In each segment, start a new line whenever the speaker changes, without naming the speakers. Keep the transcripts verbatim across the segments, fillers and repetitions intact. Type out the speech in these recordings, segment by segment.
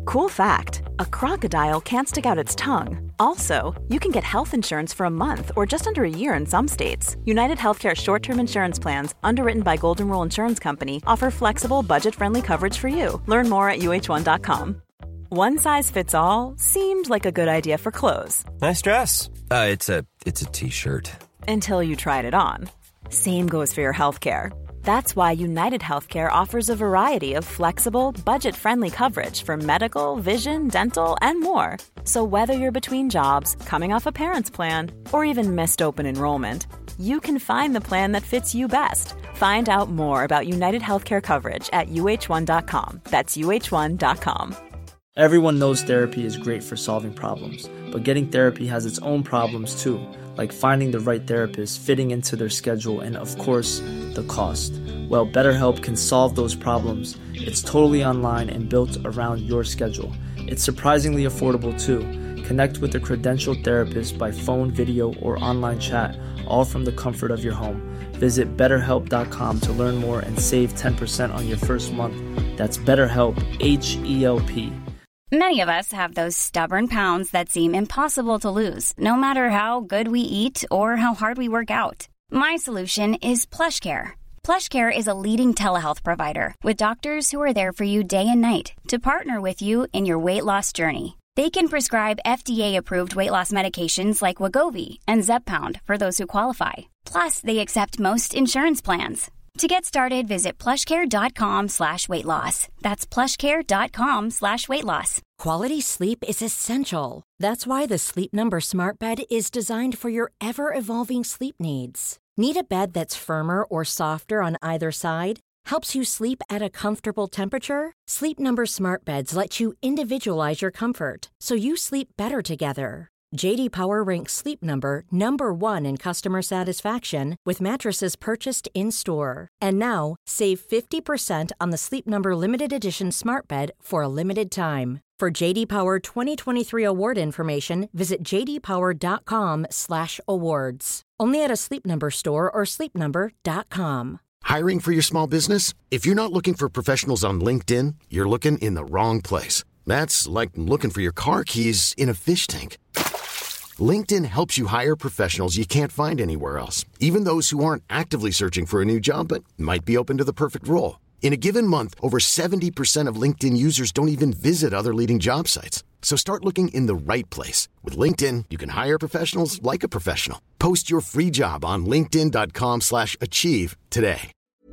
Cool fact, a crocodile can't stick out its tongue. Also, you can get health insurance for a month or just under a year in some states. United Healthcare short-term insurance plans, underwritten by Golden Rule Insurance Company, offer flexible, budget-friendly coverage for you. Learn more at U H one dot com. One size fits all seemed like a good idea for clothes.
Nice dress. Uh, it's a it's a t-shirt.
Until you tried it on. Same goes for your healthcare. That's why United Healthcare offers a variety of flexible, budget-friendly coverage for medical, vision, dental, and more. So whether you're between jobs, coming off a parent's plan, or even missed open enrollment, you can find the plan that fits you best. Find out more about United Healthcare coverage at U H one dot com. That's U H one dot com.
Everyone knows therapy is great for solving problems, but getting therapy has its own problems too, like finding the right therapist, fitting into their schedule, and of course, the cost. Well, BetterHelp can solve those problems. It's totally online and built around your schedule. It's surprisingly affordable too. Connect with a credentialed therapist by phone, video, or online chat, all from the comfort of your home. Visit better help dot com to learn more and save ten percent on your first month. That's BetterHelp, H E L P.
Many of us have those stubborn pounds that seem impossible to lose, no matter how good we eat or how hard we work out. My solution is PlushCare. PlushCare is a leading telehealth provider with doctors who are there for you day and night to partner with you in your weight loss journey. They can prescribe F D A-approved weight loss medications like Wegovy and Zepbound for those who qualify. Plus, they accept most insurance plans. To get started, visit plushcare.com slash weight loss. That's plushcare.com slash weight loss.
Quality sleep is essential. That's why the Sleep Number Smart Bed is designed for your ever-evolving sleep needs. Need a bed that's firmer or softer on either side? Helps you sleep at a comfortable temperature? Sleep Number Smart Beds let you individualize your comfort, so you sleep better together. J D Power ranks Sleep Number number one in customer satisfaction with mattresses purchased in-store. And now, save fifty percent on the Sleep Number Limited Edition Smart Bed for a limited time. For J D Power twenty twenty-three award information, visit j d power dot com slash awards. Only at a Sleep Number store or sleep number dot com.
Hiring for your small business? If you're not looking for professionals on LinkedIn, you're looking in the wrong place. That's like looking for your car keys in a fish tank. LinkedIn helps you hire professionals you can't find anywhere else, even those who aren't actively searching for a new job but might be open to the perfect role. In a given month, over seventy percent of LinkedIn users don't even visit other leading job sites. So start looking in the right place. With LinkedIn, you can hire professionals like a professional. Post your free job on linkedin dot com slash achieve today.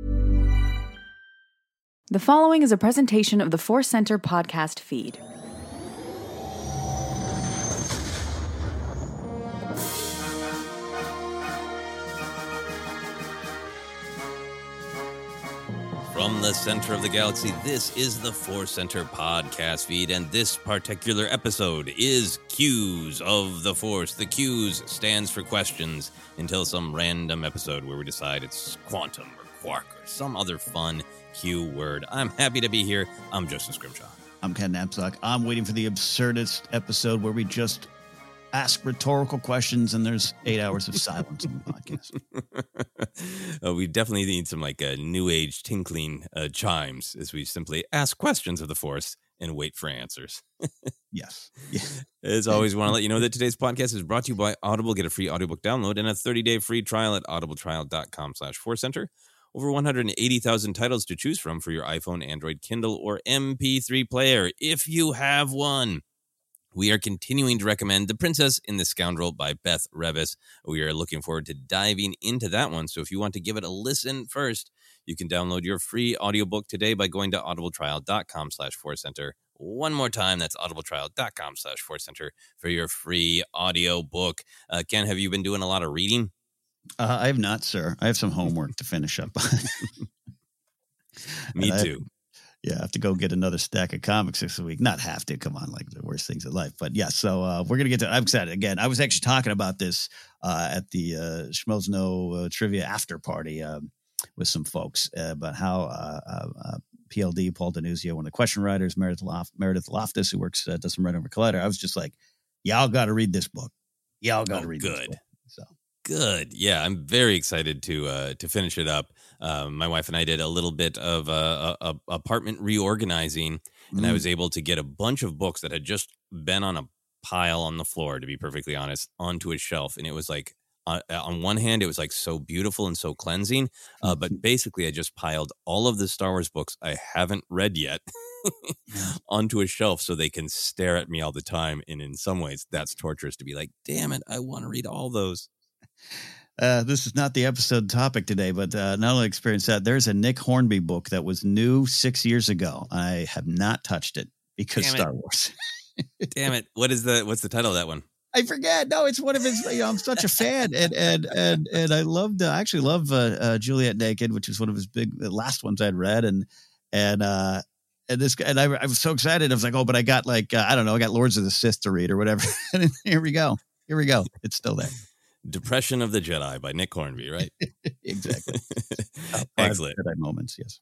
The following is a presentation of the Force Center podcast feed.
From the center of the galaxy, this is the Force Center podcast feed, and this particular episode is Q's of the Force. The Q's stands for questions until some random episode where we decide it's quantum or quark or some other fun Q word. I'm happy to be here. I'm Justin Scrimshaw.
I'm Ken Napzok. I'm waiting for the absurdist episode where we just ask rhetorical questions and there's eight hours of silence on the podcast.
uh, we definitely need some like uh, new age tinkling uh, chimes as we simply ask questions of the Force and wait for answers.
Yes. Yeah.
As always, want to let you know that today's podcast is brought to you by Audible. Get a free audiobook download and a thirty-day free trial at audibletrial.com slash Force Center. Over one hundred eighty thousand titles to choose from for your iPhone, Android, Kindle, or M P three player, if you have one. We are continuing to recommend The Princess and the Scoundrel by Beth Revis. We are looking forward to diving into that one. So if you want to give it a listen first, you can download your free audiobook today by going to audibletrial.com slash Force Center. One more time, that's audibletrial.com slash Force Center for your free audiobook. Uh, Ken, have you been doing a lot of reading?
Uh, I have not, sir. I have some homework to finish up.
Me
I,
too.
Yeah, I have to go get another stack of comics this week. Not have to, come on, like the worst things in life. But yeah, so uh, we're going to get to, I'm excited. Again, I was actually talking about this uh, at the uh, Schmoes Know uh, Trivia After Party um, with some folks uh, about how uh, uh, uh, P L D, Paul Denuzio, one of the question writers, Meredith, Lof- Meredith Loftus, who works, uh, does some writing over Collider. I was just like, y'all got to read this book. Y'all got to
oh,
read
good.
this book. So.
Good. Yeah, I'm very excited to uh, to finish it up. uh, my wife and I did a little bit of uh, a, a apartment reorganizing, and
Mm.
I was able to get a bunch of books that had just been on a pile on the floor, to be perfectly honest, onto a shelf. And it was like, uh, on one hand, it was like so beautiful and so cleansing. Uh, but basically, I just piled all of the Star Wars books I haven't read yet onto a shelf so they can stare at me all the time. And in some ways, that's torturous to be like, damn it, I want to read all those.
Uh, this is not the episode topic today, but uh, not only experienced that, there's a Nick Hornby book that was new six years ago. I have not touched it because
Damn it.
Star Wars.
Damn it. What is the, what's the title of that one?
I forget. No, it's one of his, you know, I'm such a fan. And, and, and, and I loved, uh, I actually love uh, uh, Juliet Naked, which is one of his big, the last ones I'd read. And, and, uh, and this, and I, I was so excited. I was like, oh, but I got like, uh, I don't know, I got Lords of the Sith to read or whatever. And here we go. Here we go. It's still there.
Depression of the Jedi by Nick Hornby, right?
Exactly.
Excellent.
Jedi moments, yes.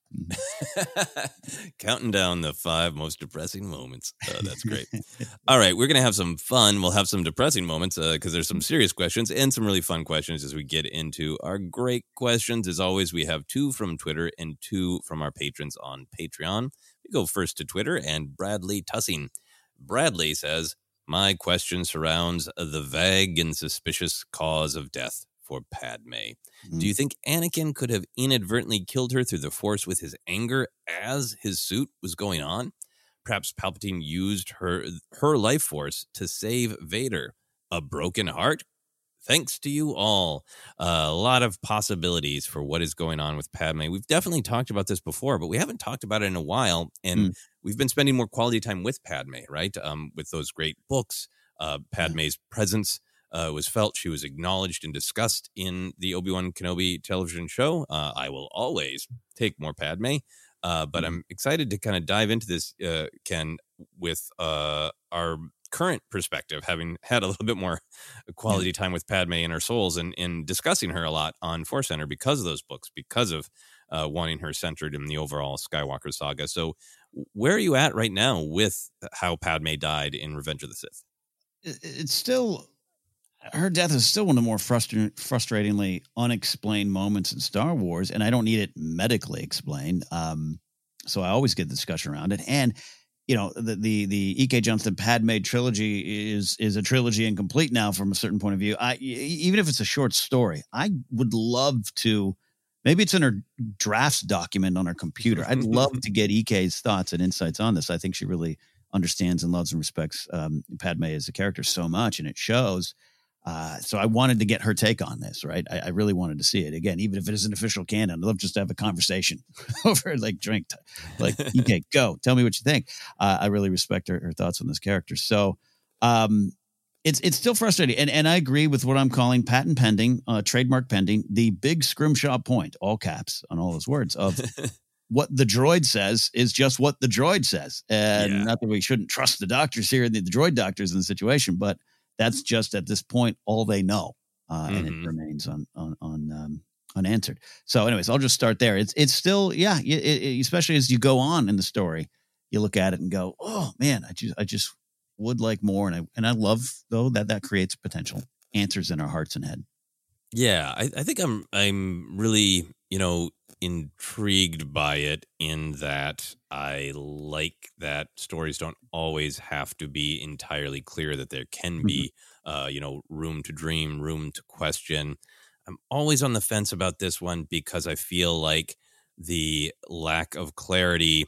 Mm-hmm.
Counting down the five most depressing moments. Oh, that's great. All right, we're going to have some fun. We'll have some depressing moments because uh, there's some serious questions and some really fun questions as we get into our great questions. As always, we have two from Twitter and two from our patrons on Patreon. We go first to Twitter, and Bradley Tussing. Bradley says, my question surrounds the vague and suspicious cause of death for Padme. Mm-hmm. Do you think Anakin could have inadvertently killed her through the Force with his anger as his suit was going on? Perhaps Palpatine used her her life force to save Vader. A broken heart? Thanks to you all. Uh, a lot of possibilities for what is going on with Padme. We've definitely talked about this before, but we haven't talked about it in a while. And mm. we've been spending more quality time with Padme, right? Um, with those great books. Uh, Padme's presence uh, was felt. She was acknowledged and discussed in the Obi-Wan Kenobi television show. Uh, I will always take more Padme. Uh, but mm. I'm excited to kind of dive into this, uh, Ken, with uh, our current perspective, having had a little bit more quality time with Padme and her souls, and in discussing her a lot on Force Center because of those books, because of uh, wanting her centered in the overall Skywalker saga. So where are you at right now with how Padme died in Revenge of the Sith?
It's still, her death is still one of the more frustra- frustratingly unexplained moments in Star Wars, and I don't need it medically explained. Um, so I always get the discussion around it. And you know, the the the E K. Johnston Padme trilogy is is a trilogy incomplete now from a certain point of view. I even if it's a short story, I would love to. Maybe it's in her drafts document on her computer. I'd love to get E K's thoughts and insights on this. I think she really understands and loves and respects um, Padme as a character so much, and it shows. Uh, so I wanted to get her take on this, right? I, I really wanted to see it again, even if it isn't official canon. I'd love just to have a conversation over like drink, t- like, E K, go, tell me what you think. Uh, I really respect her, her thoughts on this character. So um, it's it's still frustrating. And and I agree with what I'm calling patent pending, uh, trademark pending, the big scrimshaw point, all caps on all those words of what the droid says is just what the droid says. And yeah. Not that we shouldn't trust the doctors here, the, the droid doctors in the situation, but that's just at this point all they know, uh, mm-hmm. and it remains on on, on um, unanswered. So, anyways, I'll just start there. It's it's still, yeah, it, it, especially as you go on in the story, you look at it and go, oh man, I just I just would like more, and I and I love though that that creates potential answers in our hearts and head.
Yeah, I, I think I'm I'm really you know intrigued by it in that I like that stories don't always have to be entirely clear, that there can be, uh, you know, room to dream, room to question. I'm always on the fence about this one because I feel like the lack of clarity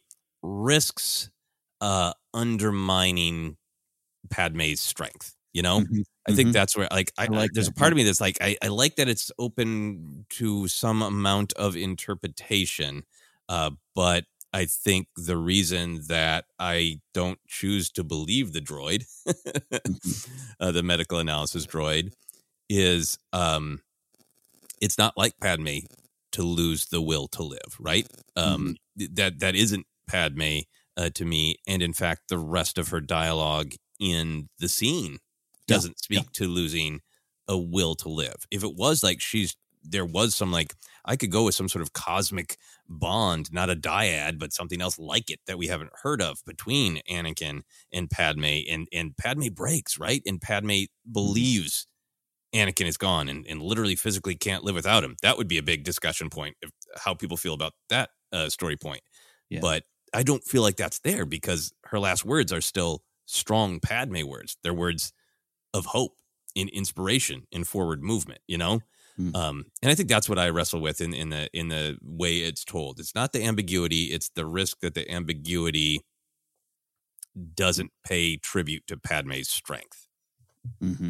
risks uh, undermining Padme's strength, you know? Mm-hmm. I think mm-hmm. that's where, like, I, I like I, there's that. a part of me that's like, I, I like that it's open to some amount of interpretation, uh, but I think the reason that I don't choose to believe the droid, mm-hmm. uh, the medical analysis droid, is um, it's not like Padme to lose the will to live, right? Um, mm-hmm. That that isn't Padme uh, to me, and in fact, the rest of her dialogue in the scene doesn't yeah, speak yeah. to losing a will to live. If it was like she's, there was some like, I could go with some sort of cosmic bond, not a dyad, but something else like it that we haven't heard of between Anakin and Padme, and, and Padme breaks, right? And Padme believes Anakin is gone and, and literally physically can't live without him. That would be a big discussion point of how people feel about that uh, story point.
Yeah.
But I don't feel like that's there because her last words are still strong Padme words. They're words of hope, in inspiration, in forward movement, you know?
Mm.
Um, and I think that's what I wrestle with in, in the in the way it's told. It's not the ambiguity, it's the risk that the ambiguity doesn't pay tribute to Padme's strength.
Mm-hmm.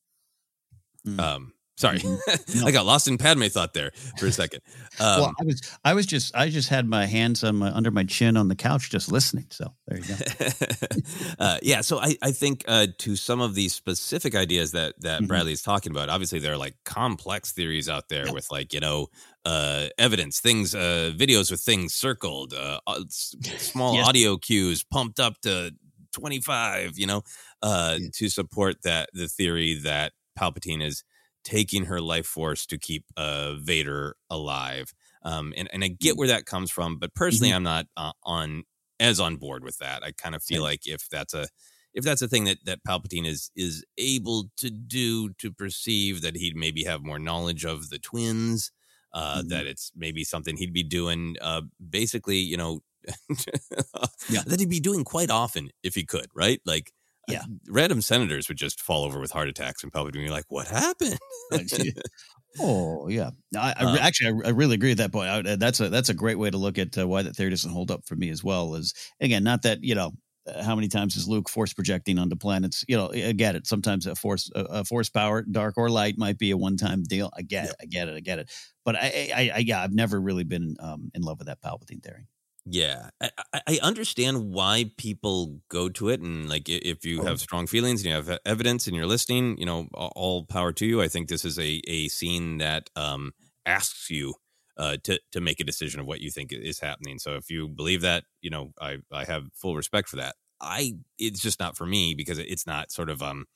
Mm.
Um, sorry,
mm-hmm. no.
I got lost in Padme thought there for a second. Um,
well, I was, I was just, I just had my hands on my under my chin on the couch, just listening. So there you go.
uh, yeah, so I, I think uh, to some of these specific ideas that that
mm-hmm.
Bradley is talking about, obviously there are like complex theories out there
yep.
with like you know uh, evidence, things, uh, videos with things circled, uh, small
yes.
audio cues pumped up to twenty-five, you know, uh, yeah. to support that the theory that Palpatine is taking her life force to keep uh, Vader alive. Um, and, and I get where that comes from, but personally, mm-hmm. I'm not uh, on as on board with that. I kind of feel
Same.
like if that's a if that's a thing that, that Palpatine is is able to do, to perceive that he'd maybe have more knowledge of the twins, uh, mm-hmm. that it's maybe something he'd be doing uh, basically, you know,
yeah.
that he'd be doing quite often if he could, right? Like,
yeah,
random senators would just fall over with heart attacks and Palpatine would be like, what happened?
oh, yeah. I, I
um,
actually, I, I really agree with that point. I, that's a that's a great way to look at uh, why that theory doesn't hold up for me as well. Is again, not that, you know, uh, how many times is Luke force projecting onto planets? You know, I get it. Sometimes a force a, a force power, dark or light, might be a one time deal. I get yep. it. I get it. I get it. But I, I, I yeah, I've never really been um, in love with that Palpatine theory.
Yeah, I, I understand why people go to it. And like, if you have strong feelings and you have evidence and you're listening, you know, all power to you. I think this is a, a scene that um, asks you uh, to, to make a decision of what you think is happening. So if you believe that, you know, I, I have full respect for that. I, it's just not for me because it's not sort of um,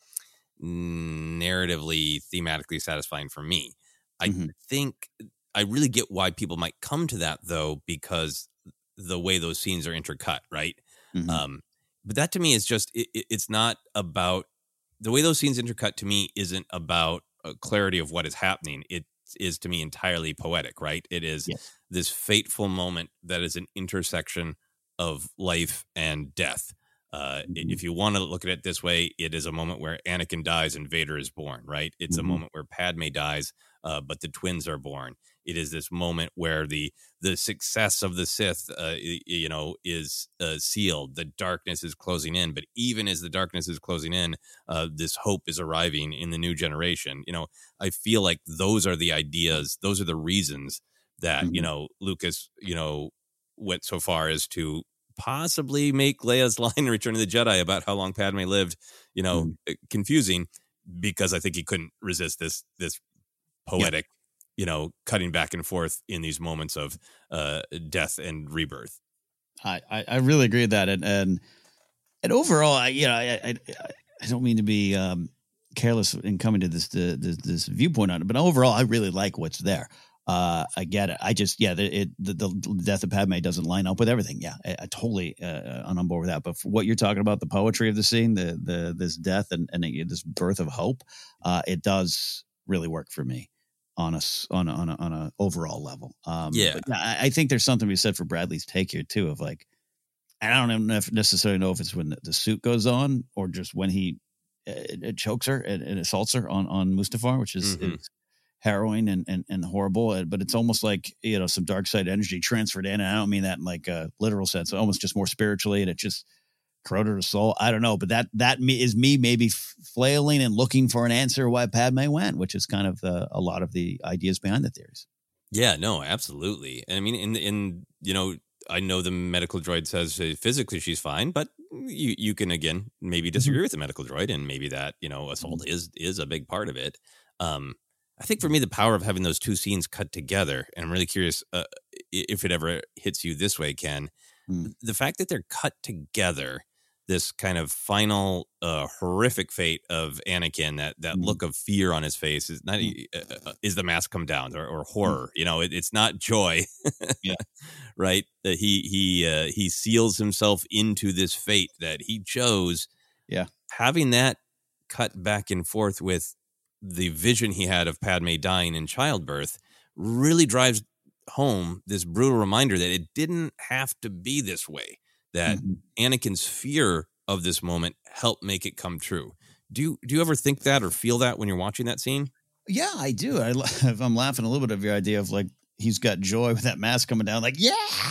narratively, thematically satisfying for me. I mm-hmm. think I really get why people might come to that though, because the way those scenes are intercut, right? Mm-hmm. Um, but that to me is just, it, it's not about, the way those scenes intercut to me isn't about a clarity of what is happening. It is to me entirely poetic, right? It is
yes.
this fateful moment that is an intersection of life and death. Uh, mm-hmm. If you want to look at it this way, it is a moment where Anakin dies and Vader is born, right? It's mm-hmm. a moment where Padme dies, uh, but the twins are born. It is this moment where the the success of the Sith, uh, you know, is uh, sealed. The darkness is closing in, but even as the darkness is closing in, uh, this hope is arriving in the new generation. You know, I feel like those are the ideas. Those are the reasons that mm-hmm. you know Lucas, you know, went so far as to possibly make Leia's line in Return of the Jedi about how long Padme lived, you know, mm-hmm. confusing, because I think he couldn't resist this this poetic. Yeah. You know, cutting back and forth in these moments of uh, death and rebirth.
I, I, I really agree with that, and and and overall, I you know, I I, I don't mean to be um, careless in coming to this, this this viewpoint on it, but overall, I really like what's there. Uh, I get it. I just yeah, the, it the, the death of Padme doesn't line up with everything. Yeah, I, I totally uh, I'm on board with that. But for what you're talking about, the poetry of the scene, the the this death and and this birth of hope, uh, it does really work for me. On a on a, on a on a overall level, um,
yeah.
But yeah, I, I think there's something to be said for Bradley's take here too. Of like, I don't even know if necessarily know if it's when the, the suit goes on or just when he uh, it chokes her and, and assaults her on on Mustafar, which is,
mm-hmm.
is harrowing and, and and horrible. But it's almost like, you know, some dark side energy transferred in. And I don't mean that in like a literal sense, almost just more spiritually, and it just corroded her soul. I don't know, but that that me is me maybe flailing and looking for an answer why Padme went, which is kind of the, a lot of the ideas behind the theories.
Yeah, no, absolutely. And I mean, in in you know, I know the medical droid says uh, physically she's fine, but you you can again maybe disagree mm-hmm. with the medical droid, and maybe that, you know, assault mm-hmm. is is a big part of it. Um, I think for me, the power of having those two scenes cut together, and I'm really curious uh, if it ever hits you this way, Ken, mm-hmm. the fact that they're cut together. This kind of final uh, horrific fate of Anakin, that that mm-hmm. look of fear on his face is not uh, is the mask come down or, or horror. Mm-hmm. You know, it, it's not joy.
yeah,
right. Uh, he he uh, he seals himself into this fate that he chose.
Yeah,
having that cut back and forth with the vision he had of Padme dying in childbirth really drives home this brutal reminder that it didn't have to be this way, that mm-hmm. Anakin's fear of this moment helped make it come true. Do you, do you ever think that or feel that when you're watching that scene?
Yeah, I do. I, I'm laughing a little bit of your idea of like, he's got joy with that mask coming down, like, yeah,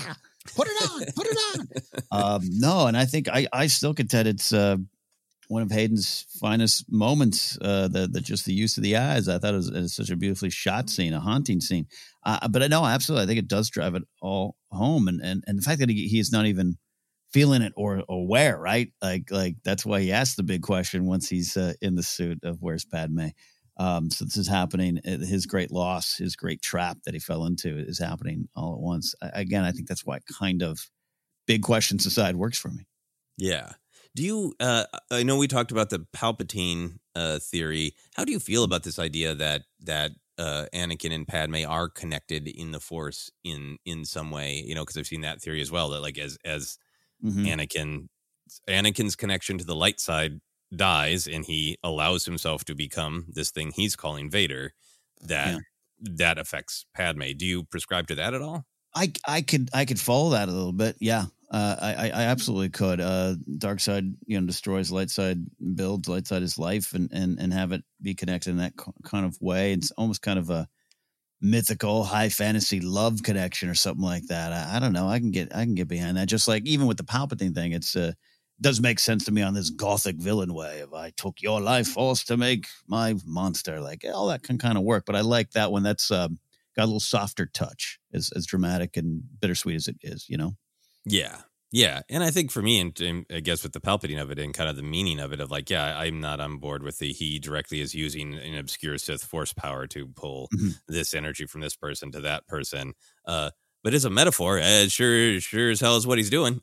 put it on, put it on. um, no, and I think I, I still contend it's uh, one of Hayden's finest moments, uh, the, the just the use of the eyes. I thought it was, it was such a beautifully shot scene, a haunting scene. Uh, but I know, absolutely, I think it does drive it all home. And and, and the fact that he, he is not even feeling it or aware, right? Like, like that's why he asked the big question once he's uh, in the suit of where's Padme. Um, so this is happening. His great loss, his great trap that he fell into is happening all at once. I, again, I think that's why kind of big questions aside works for me.
Yeah. Do you, uh, I know we talked about the Palpatine uh, theory. How do you feel about this idea that, that uh, Anakin and Padme are connected in the Force in, in some way? You know, cause I've seen that theory as well, that like as, as mm-hmm. Anakin, Anakin's connection to the light side dies and he allows himself to become this thing he's calling Vader, that yeah. that affects Padme. Do you prescribe to that at all?
I I could I could follow that a little bit. Yeah, uh, I I absolutely could. Uh, dark side, you know, destroys light side, builds light side is life, and and and have it be connected in that kind of way. It's almost kind of a mythical high fantasy love connection or something like that. I, I don't know. I can get I can get behind that. Just like even with the Palpatine thing, it's uh, does make sense to me on this gothic villain way of I took your life force to make my monster. Like all that can kind of work, but I like that one. That's um, got a little softer touch, as as dramatic and bittersweet as it is, you know?
Yeah. Yeah. And I think for me, and, and I guess with the Palpatine of it and kind of the meaning of it of like, yeah, I'm not on board with the, he directly is using an obscure Sith force power to pull mm-hmm. this energy from this person to that person. Uh, But it's a metaphor. It sure, sure as hell is what he's doing.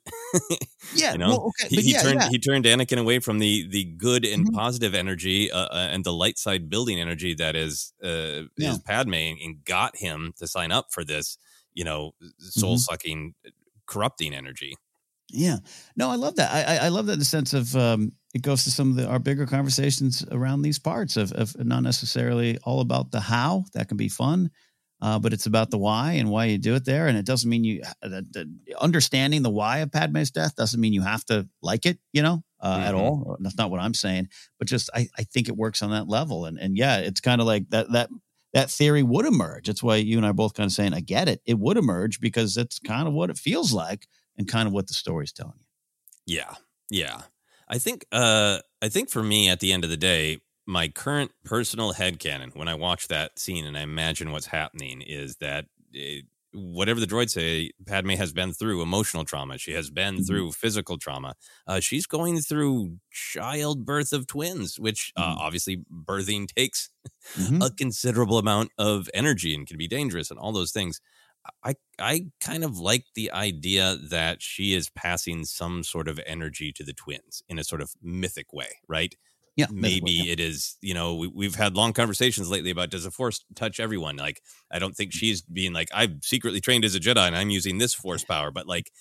Yeah,
you know,
well, okay,
he, he
yeah,
turned
yeah.
he turned Anakin away from the the good and
Mm-hmm.
positive energy uh, uh, and the light side building energy that is uh,
Yeah.
is Padme, and, and got him to sign up for this, you know, soul sucking, corrupting energy.
Yeah, no, I love that. I I, I love that in the sense of um, it goes to some of the, our bigger conversations around these parts of of not necessarily all about the how. That can be fun. Uh, but it's about the why and why you do it there. And it doesn't mean you uh, the, understanding the why of Padme's death doesn't mean you have to like it, you know, uh, mm-hmm. at all. That's not what I'm saying, but just, I, I think it works on that level. And, and yeah, it's kind of like that, that, that theory would emerge. That's why you and I are both kind of saying, I get it. It would emerge because that's kind of what it feels like and kind of what the story's telling you.
Yeah. Yeah. I think, uh, I think for me at the end of the day, my current personal headcanon when I watch that scene and I imagine what's happening is that it, whatever the droids say, Padme has been through emotional trauma. She has been mm-hmm. through physical trauma. Uh, she's going through childbirth of twins, which uh, mm-hmm. obviously birthing takes mm-hmm. a considerable amount of energy and can be dangerous and all those things. I I kind of like the idea that she is passing some sort of energy to the twins in a sort of mythic way, right?
Yeah,
maybe
yeah.
it is, you know, we, we've had long conversations lately about does the Force touch everyone? Like, I don't think she's being like, I've secretly trained as a Jedi and I'm using this Force power, but like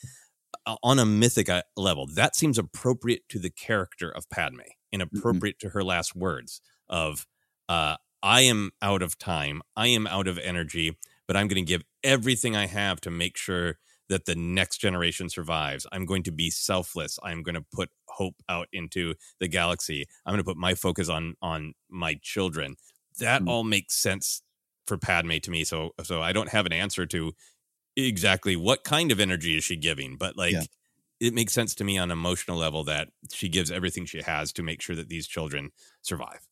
on a mythic level, that seems appropriate to the character of Padme and appropriate mm-hmm. to her last words of, uh, I am out of time. I am out of energy, but I'm going to give everything I have to make sure that the next generation survives. I'm going to be selfless. I'm going to put hope out into the galaxy. I'm going to put my focus on on my children. That mm-hmm. all makes sense for Padme to me. So so I don't have an answer to exactly what kind of energy is she giving, but like yeah. it makes sense to me on an emotional level that she gives everything she has to make sure that these children survive.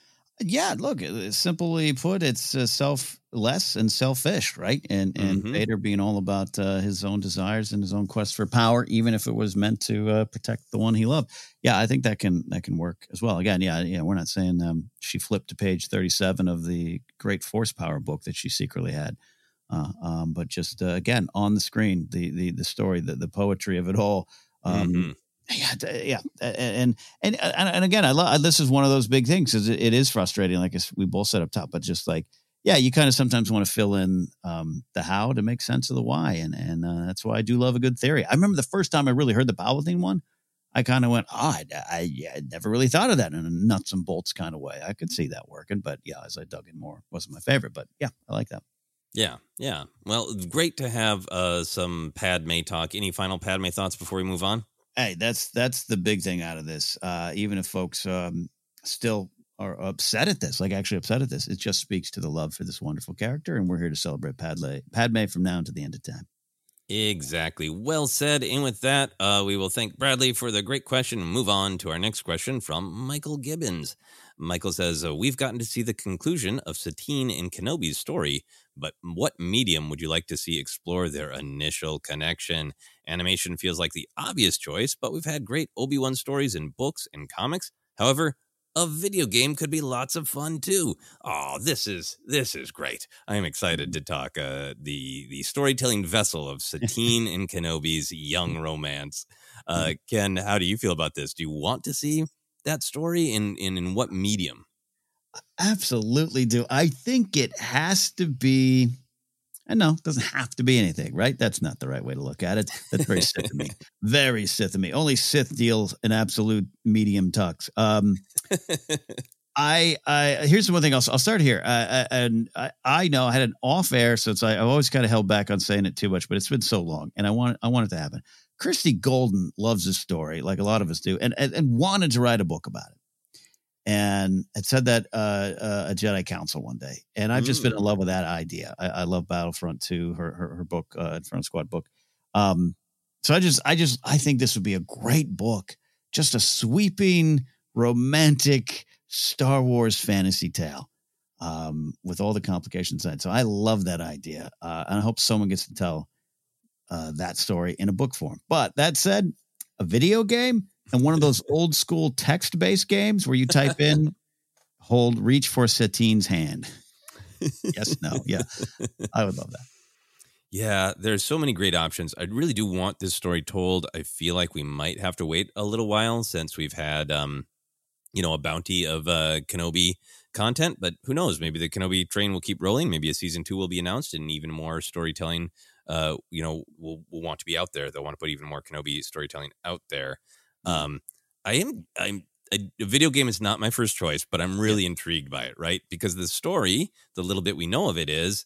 Yeah, look, simply put, it's uh, selfless and selfish, right? And and mm-hmm. Vader being all about uh, his own desires and his own quest for power, even if it was meant to uh, protect the one he loved. Yeah, I think that can that can work as well. Again, yeah, yeah, we're not saying um, she flipped to page thirty-seven of the Great Force Power book that she secretly had, uh, um, but just uh, again on the screen, the the the story, the the poetry of it all. Um, mm-hmm. Yeah, yeah, and and and and again, I love this is one of those big things because it, it is frustrating. Like we both said up top, but just like yeah, you kind of sometimes want to fill in um, the how to make sense of the why, and and uh, that's why I do love a good theory. I remember the first time I really heard the Palpatine one, I kind of went, oh, I, I, yeah, I never really thought of that in a nuts and bolts kind of way. I could see that working, but yeah, as I dug in more, it wasn't my favorite, but yeah, I like that.
Yeah, yeah. Well, great to have uh, some Padme talk. Any final Padme thoughts before we move on?
Hey, that's that's the big thing out of this. Uh, even if folks um, still are upset at this, like actually upset at this, it just speaks to the love for this wonderful character, and we're here to celebrate Padme, Padme from now to the end of time.
Exactly. Well said. And with that, uh, we will thank Bradley for the great question and move on to our next question from Michael Gibbons. Michael says, uh, we've gotten to see the conclusion of Satine and Kenobi's story, but what medium would you like to see explore their initial connection? Animation feels like the obvious choice, but we've had great Obi-Wan stories in books and comics. However, a video game could be lots of fun too. Oh, this is this is great. I am excited to talk uh, the the storytelling vessel of Satine and Kenobi's young romance. Uh, Ken, how do you feel about this? Do you want to see that story in, in, in what medium?
Absolutely do. I think it has to be, and no, it doesn't have to be anything, right? That's not the right way to look at it. That's very Sith of me. Very Sith of me. Only Sith deals in absolute medium tux. Um, I, I, here's one thing. I'll, I'll start here. Uh, and I, I know I had an off air, so it's, I, I've always kind of held back on saying it too much, but it's been so long and I want, I want it to happen. Christy Golden loves this story, like a lot of us do, and, and, and wanted to write a book about it. And had said that uh, uh, a Jedi Council one day. And I've just mm. been in love with that idea. I, I love Battlefront two, her, her, her book, uh, Inferno Squad book. Um, so I just, I just, I think this would be a great book. Just a sweeping, romantic Star Wars fantasy tale um, with all the complications inside. So I love that idea. Uh, and I hope someone gets to tell uh, that story in a book form. But that said, a video game and one of those old school text-based games where you type in, hold, reach for Satine's hand. Yes, no, yeah. I would love that.
Yeah, there's so many great options. I really do want this story told. I feel like we might have to wait a little while since we've had, um, you know, a bounty of uh, Kenobi content. But who knows? Maybe the Kenobi train will keep rolling. Maybe a season two will be announced and even more storytelling, uh, you know, will will want to be out there. They'll want to put even more Kenobi storytelling out there. Um, I am, I'm, a, a video game is not my first choice, but I'm really intrigued by it, right? Because the story, the little bit we know of it is,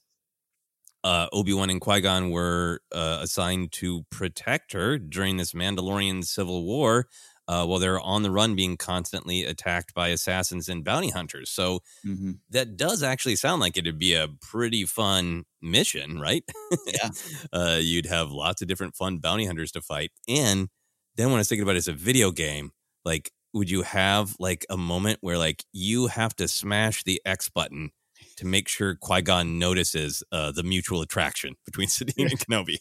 uh, Obi-Wan and Qui-Gon were, uh, assigned to protect her during this Mandalorian civil war, uh, while they're on the run being constantly attacked by assassins and bounty hunters. So mm-hmm. that does actually sound like it'd be a pretty fun mission, right?
Yeah.
uh, you'd have lots of different fun bounty hunters to fight. And then when I was thinking about it as a video game, like, would you have like a moment where like you have to smash the X button to make sure Qui-Gon notices uh, the mutual attraction between Satine and Kenobi?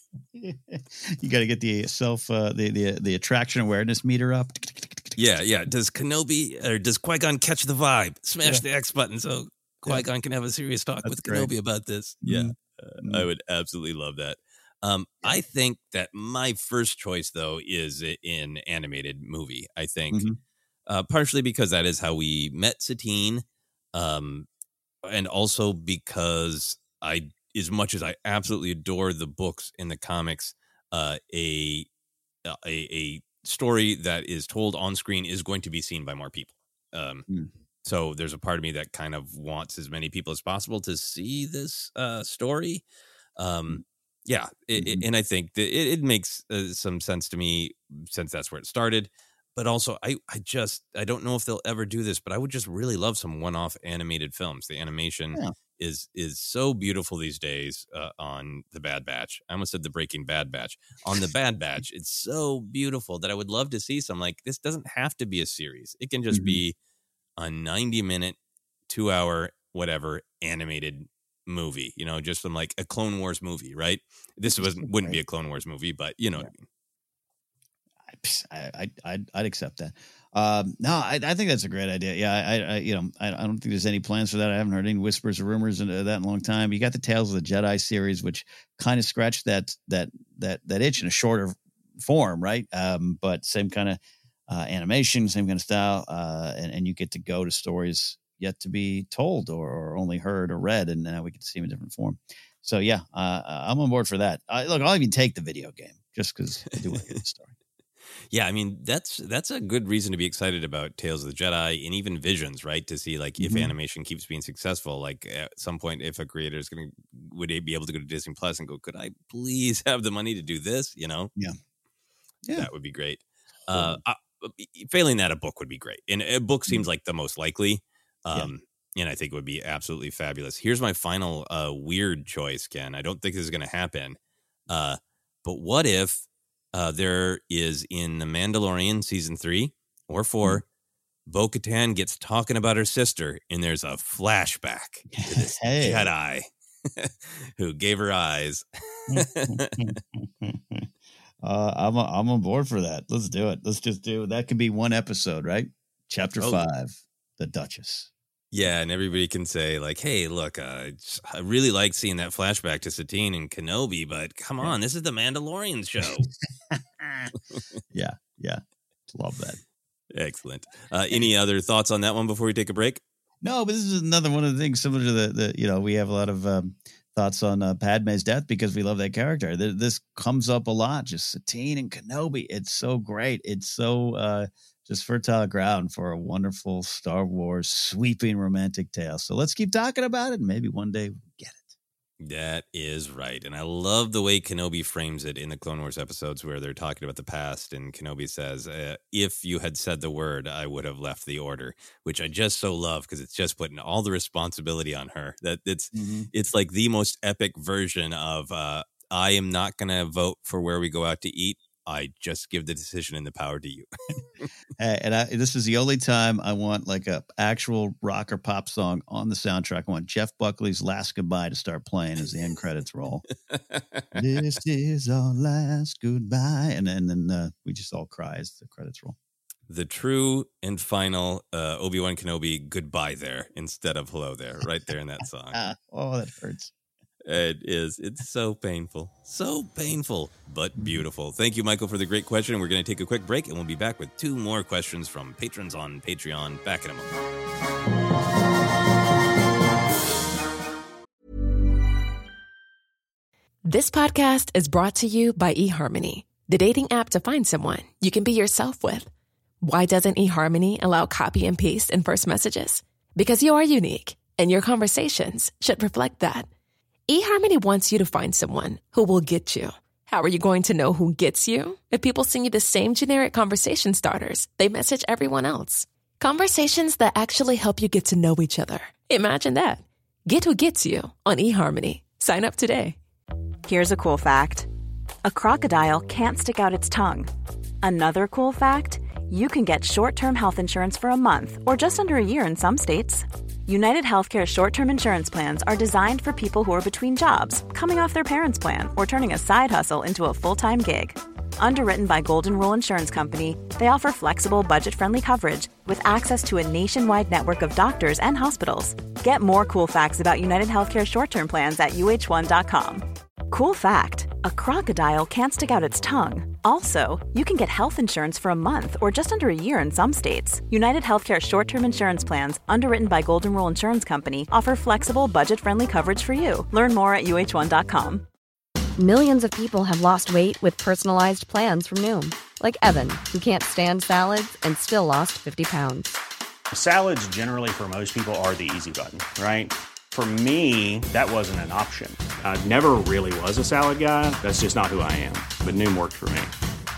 You got to get the self, uh, the, the, the attraction awareness meter up.
Yeah. Yeah. Does Kenobi or does Qui-Gon catch the vibe? Smash yeah. the X button so Qui-Gon yeah. can have a serious talk That's with great. Kenobi about this. Mm-hmm. Yeah. Uh, I would absolutely love that. Um, I think that my first choice, though, is in animated movie. I think mm-hmm. uh, partially because that is how we met Satine, um, and also because I, as much as I absolutely adore the books and the comics, uh, a, a a story that is told on screen is going to be seen by more people. Um, mm. So there's a part of me that kind of wants as many people as possible to see this uh, story. Um, Yeah, it, mm-hmm. and I think that it, it makes uh, some sense to me since that's where it started. But also, I, I just, I don't know if they'll ever do this, but I would just really love some one-off animated films. The animation yeah. is is so beautiful these days uh, on The Bad Batch. I almost said the Breaking Bad Batch. On The Bad Batch, it's so beautiful that I would love to see some, like, this doesn't have to be a series. It can just mm-hmm. be a ninety-minute, two-hour, whatever, animated movie, you know, just from like a Clone Wars movie, right? This was wouldn't be a Clone Wars movie, but you know yeah. what I mean.
I, I, I'd, I'd accept that. Um, no, I, I think that's a great idea. Yeah, I, I you know, I, I don't think there's any plans for that. I haven't heard any whispers or rumors of that in a long time. You got the Tales of the Jedi series, which kind of scratched that that that that itch in a shorter form, right? Um, but same kind of uh, animation, same kind of style, uh, and and you get to go to stories yet to be told or, or only heard or read, and now we get to see them in different form. So yeah, uh, I'm on board for that. I, look, I'll even take the video game just because I do want to hear the story.
Yeah, I mean, that's that's a good reason to be excited about Tales of the Jedi and even Visions, right? To see, like,
Mm-hmm.
if animation keeps being successful, like, at some point, if a creator is going to, would they be able to go to Disney Plus and go, could I please have the money to do this? You know?
Yeah. Yeah.
That would be great. Uh, I, failing that, a book would be great. And a book seems like the most likely. Um, yeah. And I think it would be absolutely fabulous. Here's my final uh, weird choice, Ken. I don't think this is going to happen. Uh, but what if uh, there is in The Mandalorian season three or four, mm-hmm. Bo-Katan gets talking about her sister, and there's a flashback to this
Hey.
Jedi who gave her eyes.
Uh, I'm a, I'm on board for that. Let's do it. Let's just do that. Could be one episode, right? Chapter
Oh.
five, the Duchess.
Yeah, and everybody can say, like, hey, look, uh, I really like seeing that flashback to Satine and Kenobi, but come on, this is the Mandalorian show.
yeah, yeah. Love that.
Excellent. Uh, any other thoughts on that one before we take a break?
No, but this is another one of the things similar to the, the you know, we have a lot of um, thoughts on uh, Padme's death because we love that character. Th- This comes up a lot, just Satine and Kenobi. It's so great. It's so uh, just fertile ground for a wonderful Star Wars sweeping romantic tale. So let's keep talking about it, and maybe one day we'll get it.
That is right. And I love the way Kenobi frames it in the Clone Wars episodes where they're talking about the past. And Kenobi says, uh, if you had said the word, I would have left the order, which I just so love because it's just putting all the responsibility on her. That it's
Mm-hmm.
it's like the most epic version of uh, I am not going to vote for where we go out to eat. I just give the decision and the power to you.
Hey, and I, this is the only time I want like a actual rock or pop song on the soundtrack. I want Jeff Buckley's Last Goodbye to start playing as the end credits roll. This is our last goodbye. And, and then uh, we just all cry as the credits roll.
The true and final uh, Obi-Wan Kenobi goodbye there instead of hello there, right there in that song.
Ah, oh, that hurts.
It is. It's so painful. So painful, but beautiful. Thank you, Michael, for the great question. We're going to take a quick break, and we'll be back with two more questions from patrons on Patreon. Back in a moment.
This podcast is brought to you by eHarmony, the dating app to find someone you can be yourself with. Why doesn't eHarmony allow copy and paste in first messages? Because you are unique, and your conversations should reflect that. eHarmony wants you to find someone who will get you. How are you going to know who gets you? If people send you the same generic conversation starters they message everyone else. Conversations that actually help you get to know each other. Imagine that. Get who gets you on eHarmony. Sign up today.
Here's a cool fact. A crocodile can't stick out its tongue. Another cool fact, you can get short-term health insurance for a month or just under a year in some states. United Healthcare short-term insurance plans are designed for people who are between jobs, coming off their parents' plan, or turning a side hustle into a full-time gig. Underwritten by Golden Rule Insurance Company, they offer flexible, budget-friendly coverage with access to a nationwide network of doctors and hospitals. Get more cool facts about United Healthcare short-term plans at U H one dot com. Cool fact, a crocodile can't stick out its tongue. Also, you can get health insurance for a month or just under a year in some states. United Healthcare short-term insurance plans, underwritten by Golden Rule Insurance Company, offer flexible, budget-friendly coverage for you. Learn more at U H one dot com.
Millions of people have lost weight with personalized plans from Noom. Like Evan, who can't stand salads and still lost fifty pounds.
Salads generally for most people are the easy button, right? For me, that wasn't an option. I never really was a salad guy. That's just not who I am. But Noom worked for me.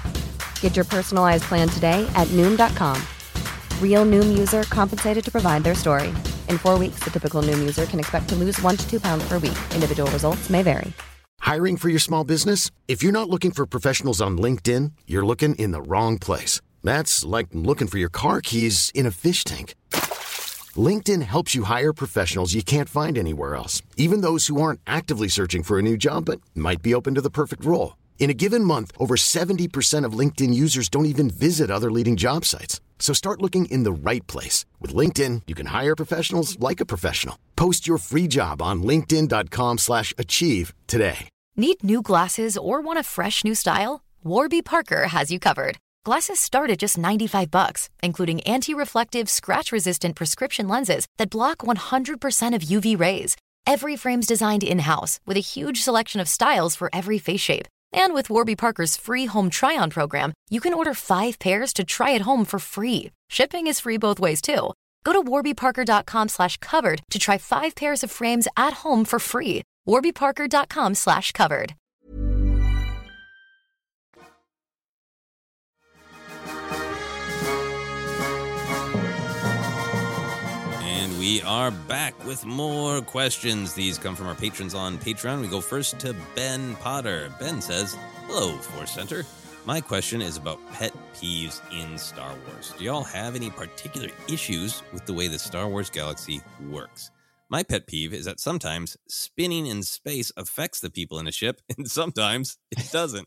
Get your personalized plan today at Noom dot com. Real Noom user compensated to provide their story. In four weeks, the typical Noom user can expect to lose one to two pounds per week. Individual results may vary.
Hiring for your small business? If you're not looking for professionals on LinkedIn, you're looking in the wrong place. That's like looking for your car keys in a fish tank. LinkedIn helps you hire professionals you can't find anywhere else, even those who aren't actively searching for a new job but might be open to the perfect role. In a given month, over seventy percent of LinkedIn users don't even visit other leading job sites. So start looking in the right place. With LinkedIn, you can hire professionals like a professional. Post your free job on linkedin dot com slash achieve today.
Need new glasses or want a fresh new style? Warby Parker has you covered. Glasses start at just ninety-five bucks, including anti-reflective, scratch-resistant prescription lenses that block one hundred percent of U V rays. Every frame's designed in-house with a huge selection of styles for every face shape. And with Warby Parker's free home try-on program, you can order five pairs to try at home for free. Shipping is free both ways, too. Go to warbyparker.com slash covered to try five pairs of frames at home for free. warbyparker.com slash covered.
And we are back with more questions. These come from our patrons on Patreon. We go first to Ben Potter. Ben says, hello, Force Center. My question is about pet peeves in Star Wars. Do y'all have any particular issues with the way the Star Wars galaxy works? My pet peeve is that sometimes spinning in space affects the people in a ship, and sometimes it doesn't.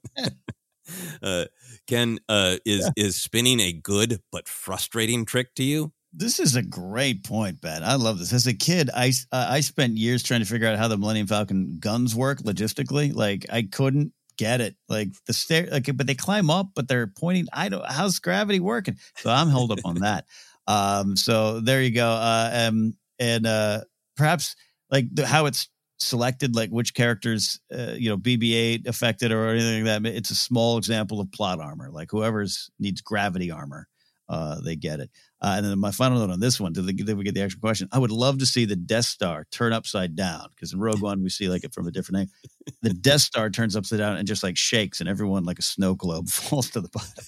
uh, Ken, uh, is yeah. is spinning a good but frustrating trick to you?
This is a great point, Ben. I love this. As a kid, I, uh, I spent years trying to figure out how the Millennium Falcon guns work logistically. Like, I couldn't get it. Like the stair, like, but they climb up, but they're pointing. I don't. How's gravity working? So I'm held up on that. Um. So there you go. Uh. Um. And uh. Perhaps like the, how it's selected, like which characters, uh, you know, B B eight affected or anything like that. It's a small example of plot armor. Like whoever's needs gravity armor, uh, they get it. Uh, and then my final note on this one, did, they, did we get the actual question? I would love to see the Death Star turn upside down, because in Rogue One we see like it from a different name. The Death Star turns upside down and just like shakes, and everyone like a snow globe falls to the bottom.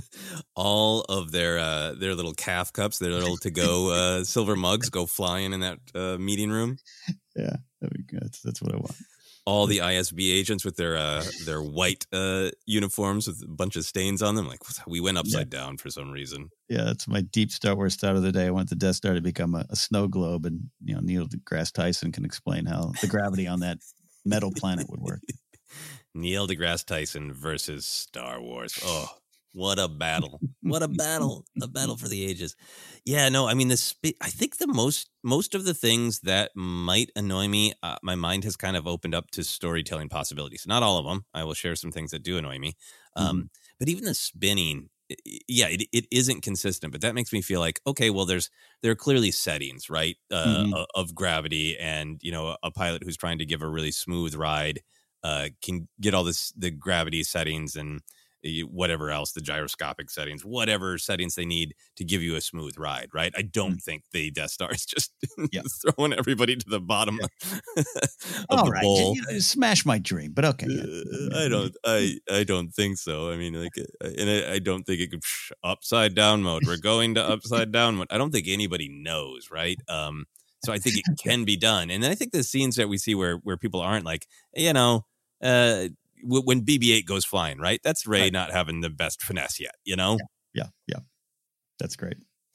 All of their uh, their little calf cups, their little to go uh, silver mugs go flying in that uh, meeting room.
Yeah, that'd be good. That's, that's what I want.
All the I S B agents with their uh, their white uh, uniforms with a bunch of stains on them. Like, we went upside yeah. down for some reason.
Yeah, that's my deep Star Wars start of the day. I want the Death Star to become a, a snow globe, and you know, Neil deGrasse Tyson can explain how the gravity on that metal planet would work.
Neil deGrasse Tyson versus Star Wars. Oh, what a battle. What a battle. A battle for the ages. Yeah, no, I mean, this. I think the most most of the things that might annoy me, uh, my mind has kind of opened up to storytelling possibilities. Not all of them. I will share some things that do annoy me. Um, mm-hmm. But even the spinning, yeah, it, it isn't consistent. But that makes me feel like, okay, well, there's there are clearly settings, right, uh, mm-hmm. of gravity, and you know, a pilot who's trying to give a really smooth ride uh, can get all this the gravity settings and whatever else, the gyroscopic settings, whatever settings they need to give you a smooth ride, right? I don't mm. think the Death Star is just yeah. throwing everybody to the bottom yeah. of
All
the
right.
bowl.
You know, smash my dream, but okay.
Uh, I don't, I, I don't think so. I mean, like, and I, I don't think it could psh, upside down mode. We're going to upside down mode. I don't think anybody knows, right? Um, so I think it can be done. And then I think the scenes that we see where where people aren't like, you know, uh. when B B eight goes flying, right? That's Rey right. not having the best finesse yet, you know?
Yeah, yeah. yeah. That's great.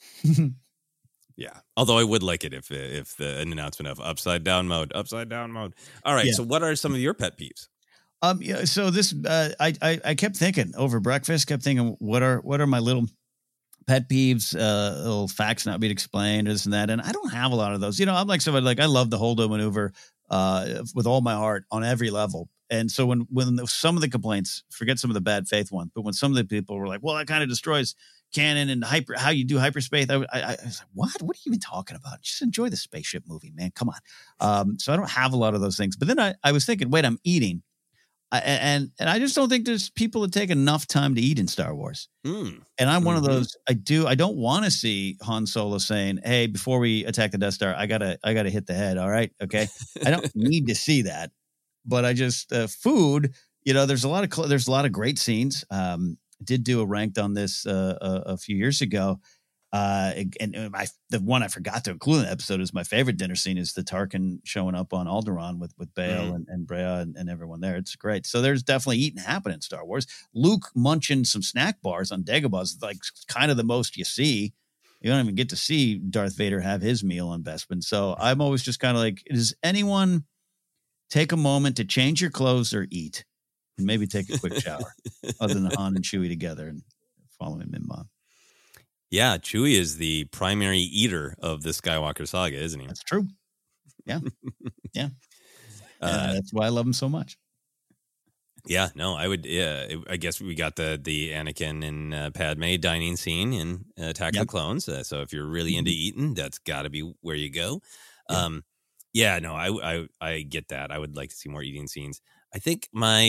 Yeah. Although I would like it if if the an announcement of upside down mode, upside down mode. All right. Yeah. So what are some of your pet peeves?
Um. Yeah. So this, uh, I, I I kept thinking over breakfast. Kept thinking, what are what are my little pet peeves? Uh, little facts not being explained, this and that. And I don't have a lot of those. You know, I'm like somebody like I love the Holdo maneuver uh, with all my heart on every level. And so when when some of the complaints, forget some of the bad faith ones, but when some of the people were like, well, that kind of destroys canon and hyper, how you do hyperspace, I, I, I was like, what? What are you even talking about? Just enjoy the spaceship movie, man. Come on. Um, so I don't have a lot of those things. But then I, I was thinking, wait, I'm eating. I, and and I just don't think there's people that take enough time to eat in Star Wars.
Mm.
And I'm one
mm-hmm.
of those, I do, I don't want to see Han Solo saying, hey, before we attack the Death Star, I gotta, I gotta hit the head. All right. Okay. I don't need to see that. But I just uh, food, you know, there's a lot of cl- there's a lot of great scenes. Um, I did do a ranked on this uh, a, a few years ago, uh, and, and my the one I forgot to include in the episode is my favorite dinner scene is the Tarkin showing up on Alderaan with with Bail mm. and, and Brea and, and everyone there. It's great. So there's definitely eating happening in Star Wars. Luke munching some snack bars on Dagobah is like kind of the most you see. You don't even get to see Darth Vader have his meal on Bespin. So I'm always just kind of like, does anyone take a moment to change your clothes or eat, and maybe take a quick shower, other than Han and Chewie together and following Min Ma.
Yeah, Chewie is the primary eater of the Skywalker saga, isn't he?
That's true. Yeah, yeah.
Uh,
uh, that's why I love him so much.
Yeah, no, I would. Yeah, I guess we got the the Anakin and uh, Padme dining scene in uh, Attack yep. of the Clones. Uh, so if you're really into eating, that's got to be where you go. Yeah. Um, Yeah, no, I, I I get that. I would like to see more eating scenes. I think my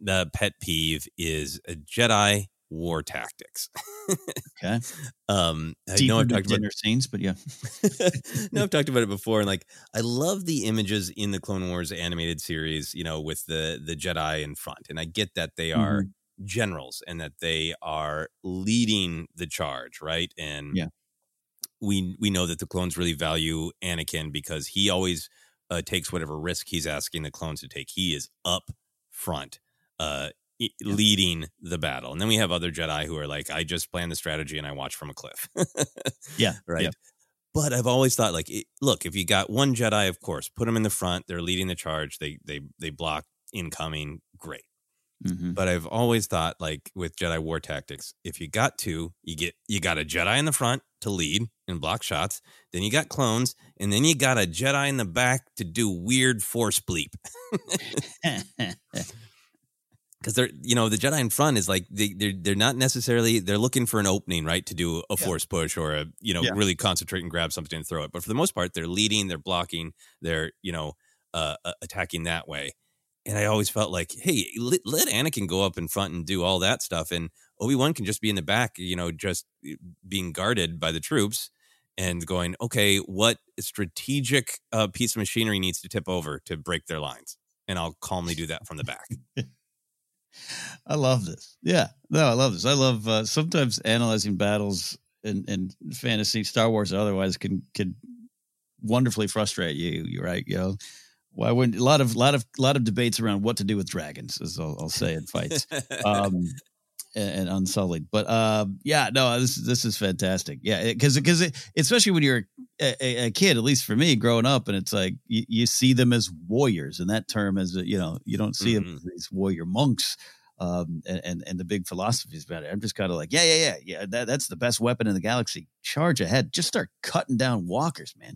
the pet peeve is a Jedi war tactics.
Okay.
Um, I
Deeper
know I've
than
talked about
dinner scenes, but yeah.
no, I've talked about it before. And like, I love the images in the Clone Wars animated series, you know, with the, the Jedi in front. And I get that they are mm-hmm. generals and that they are leading the charge. Right. And
yeah.
we, we know that the clones really value Anakin because he always uh, takes whatever risk he's asking the clones to take. He is up front, uh, yeah. leading the battle. And then we have other Jedi who are like, I just plan the strategy and I watch from a cliff.
yeah.
Right.
Yeah.
But I've always thought, like, it, look, if you got one Jedi, of course, put them in the front. They're leading the charge. They they they block incoming. Great.
Mm-hmm.
But I've always thought, like, with Jedi war tactics, if you got two, you get you got a Jedi in the front to lead and block shots. Then you got clones, and then you got a Jedi in the back to do weird force bleep. Because they're, you know, the Jedi in front is like they, they're they're not necessarily they're looking for an opening, right, to do a yeah. force push or a you know yeah. really concentrate and grab something and throw it. But for the most part, they're leading, they're blocking, they're you know uh, attacking that way. And I always felt like, hey, let, let Anakin go up in front and do all that stuff, and Obi-Wan can just be in the back, you know, just being guarded by the troops and going, okay, what strategic uh, piece of machinery needs to tip over to break their lines, and I'll calmly do that from the back.
I love this. Yeah, no, I love this. I love uh, sometimes analyzing battles in, in fantasy, Star Wars, or otherwise can can wonderfully frustrate you. You're right. You know, why wouldn't a lot of lot of lot of debates around what to do with dragons, as I'll, I'll say in fights, um, and, and Unsullied. But um, yeah, no, this this is fantastic. Yeah, because because it, especially when you're a, a, a kid, at least for me, growing up, and it's like you, you see them as warriors, and that term is you know you don't see mm-hmm. them as these warrior monks. Um, and, and and the big philosophies about it. I'm just kind of like, yeah, yeah, yeah, yeah. That, that's the best weapon in the galaxy. Charge ahead. Just start cutting down walkers, man.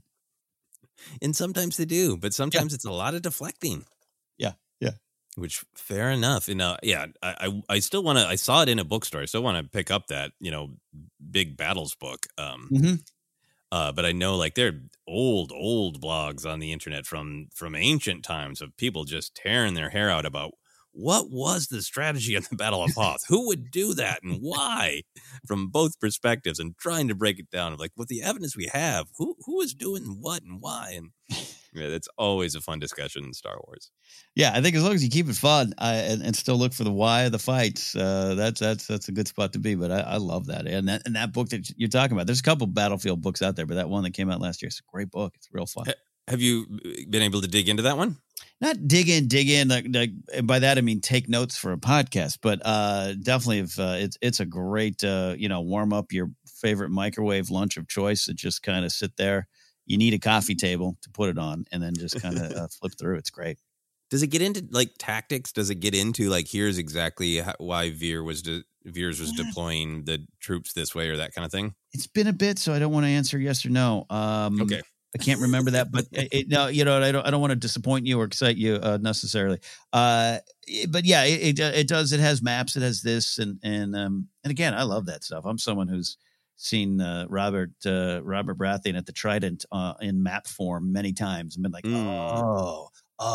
And sometimes they do, but sometimes yeah. it's a lot of deflecting.
Yeah, yeah.
Which fair enough. And uh, yeah, I I, I still want to. I saw it in a bookstore. I still want to pick up that you know big battles book. Um,
mm-hmm.
uh, but I know like there are old old blogs on the internet from from ancient times of people just tearing their hair out about. What was the strategy in the Battle of Hoth? Who would do that and why? From both perspectives, and trying to break it down of like with the evidence we have, who who is doing what and why? And yeah, that's always a fun discussion in Star Wars.
Yeah, I think as long as you keep it fun uh, and, and still look for the why of the fights, uh, that's that's that's a good spot to be. But I, I love that. And that and that book that you're talking about, there's a couple Battlefield books out there, but that one that came out last year is a great book. It's real fun.
Have you been able to dig into that one?
Not dig in, dig in. Like, like, and by that I mean take notes for a podcast. But uh, definitely, if uh, it's it's a great uh, you know warm up your favorite microwave lunch of choice. To just kind of sit there. You need a coffee table to put it on, and then just kind of uh, flip through. It's great.
Does it get into like tactics? Does it get into like here's exactly how, why Veer was de- Veers was deploying the troops this way or that kind of thing?
It's been a bit, so I don't want to answer yes or no. Um,
okay.
I can't remember that, but it, it, no, you know, I don't, I don't want to disappoint you or excite you uh, necessarily. Uh, it, but yeah, it, it, it does. It has maps. It has this, and and um, and again, I love that stuff. I'm someone who's seen uh, Robert uh, Robert Baratheon at the Trident uh, in map form many times, and been like, mm. oh,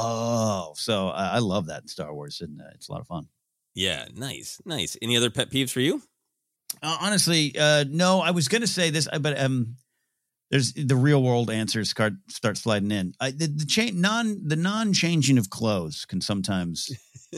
oh. So uh, I love that in Star Wars, and uh, it's a lot of fun.
Yeah, nice, nice. Any other pet peeves for you?
Uh, honestly, uh, no. I was going to say this, but um. There's the real world answers start start sliding in. I, the the cha- non the non changing of clothes can sometimes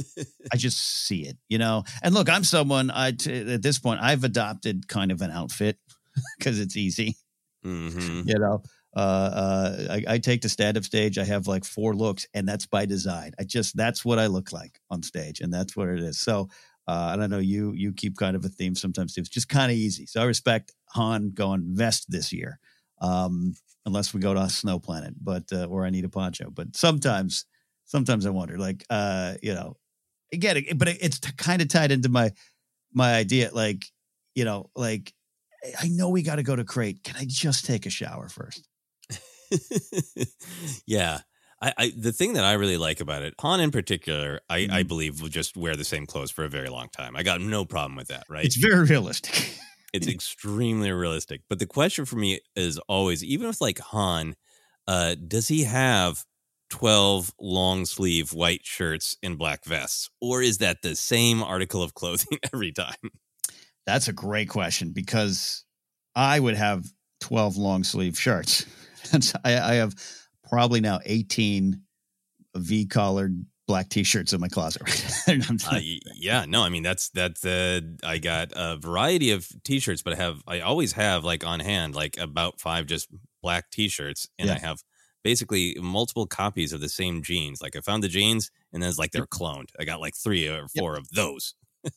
I just see it, you know. And look, I'm someone I t- at this point I've adopted kind of an outfit because it's easy,
mm-hmm.
you know. Uh, uh, I, I take the stand up stage. I have like four looks, and that's by design. I just that's what I look like on stage, and that's what it is. So. Uh, and I know you you keep kind of a theme sometimes too. It's just kind of easy. So I respect Han going vest this year. Um, unless we go to a snow planet, but, uh, or I need a poncho, but sometimes, sometimes I wonder, like, uh, you know, again, but it's t- kind of tied into my, my idea. Like, you know, like, I know we got to go to Crate. Can I just take a shower first?
Yeah. I, I, the thing that I really like about it, Han in particular, I,
Mm-hmm.
I believe will just wear the same clothes for a very long time. I got no problem with that, right?
It's very realistic.
It's extremely realistic. But the question for me is always, even with like Han, uh, does he have twelve long sleeve white shirts and black vests? Or is that the same article of clothing every time?
That's a great question, because I would have twelve long sleeve shirts. I, I have probably now eighteen V collared black t-shirts in my closet.
uh, yeah, no, I mean, that's, that's, uh, I got a variety of t-shirts, but I have, I always have like on hand, like about five just black t-shirts. And yeah. I have basically multiple copies of the same jeans. Like I found the jeans and then it's like they're cloned. I got like three or four yep. of those.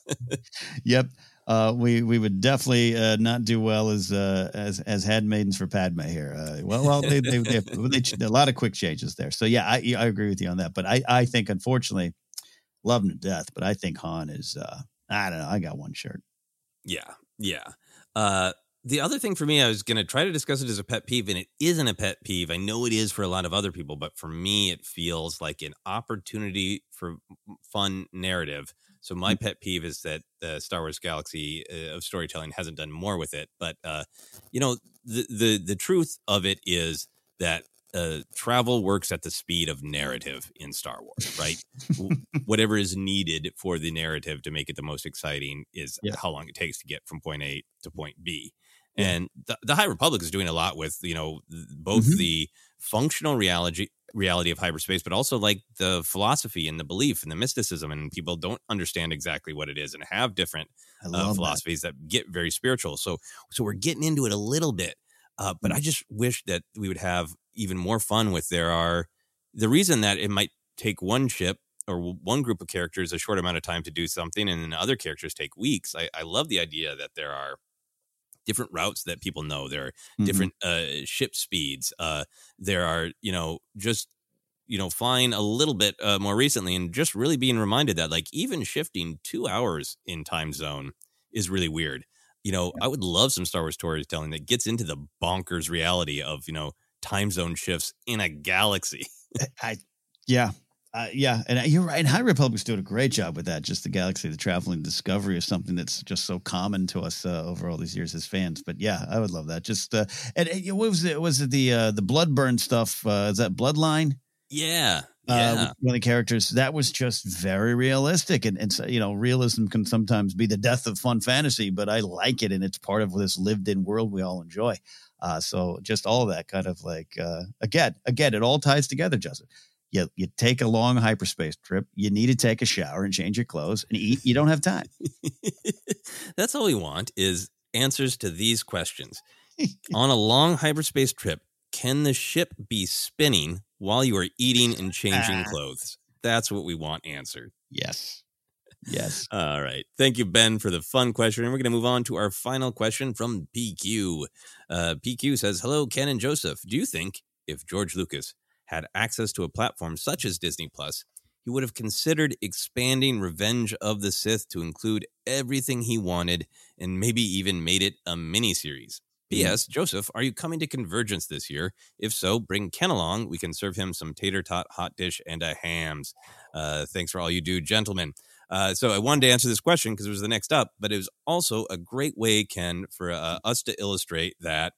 Yep. Uh, we we would definitely uh, not do well as uh, as as handmaidens for Padme here. Uh, well, well, they they, they, have, they a lot of quick changes there. So yeah, I I agree with you on that. But I I think, unfortunately, love him to death, but I think Han is uh, I don't know. I got one shirt.
Yeah, yeah. Uh, the other thing for me, I was going to try to discuss it as a pet peeve, and it isn't a pet peeve. I know it is for a lot of other people, but for me, it feels like an opportunity for fun narrative. So my pet peeve is that the Star Wars Galaxy uh, of storytelling hasn't done more with it. But, uh, you know, the, the, the truth of it is that uh, travel works at the speed of narrative in Star Wars, right? Whatever is needed for the narrative to make it the most exciting is yeah. how long it takes to get from point A to point B. Yeah. And the, the High Republic is doing a lot with, you know, both mm-hmm. the functional reality reality of hyperspace, but also like the philosophy and the belief and the mysticism, and people don't understand exactly what it is and have different uh, philosophies that. that get very spiritual. So, so we're getting into it a little bit, uh, but mm-hmm. I just wish that we would have even more fun with there are the reason that it might take one ship or one group of characters a short amount of time to do something, and then other characters take weeks. I, I love the idea that there are different routes that people know. There are mm-hmm. different uh, ship speeds. Uh, there are, you know, just, you know, flying a little bit uh, more recently and just really being reminded that like even shifting two hours in time zone is really weird. You know, yeah. I would love some Star Wars storytelling that gets into the bonkers reality of, you know, time zone shifts in a galaxy.
I, yeah. Uh, yeah, and you're right. And High Republic's doing a great job with that. Just the galaxy, the traveling discovery is something that's just so common to us uh, over all these years as fans. But yeah, I would love that. Just uh, and, and what was it? Was it the uh, the Bloodburn stuff? Uh, is that Bloodline?
Yeah,
yeah.
Uh,
one of the characters that was just very realistic, and and so, you know, realism can sometimes be the death of fun fantasy, but I like it, and it's part of this lived-in world we all enjoy. Uh, so just all of that kind of like uh, again, again, it all ties together, Justin. You, you take a long hyperspace trip, you need to take a shower and change your clothes and eat. You don't have time.
That's all we want is answers to these questions. On a long hyperspace trip, can the ship be spinning while you are eating and changing clothes? That's what we want answered.
Yes. Yes.
All right. Thank you, Ben, for the fun question. And we're going to move on to our final question from P Q. Uh, P Q says, hello, Ken and Joseph. Do you think if George Lucas had access to a platform such as Disney Plus, he would have considered expanding Revenge of the Sith to include everything he wanted and maybe even made it a miniseries? P S. Joseph, are you coming to Convergence this year? If so, bring Ken along. We can serve him some tater tot hot dish and a hams. Uh, thanks for all you do, gentlemen. Uh, so I wanted to answer this question because it was the next up, but it was also a great way, Ken, for uh, us to illustrate that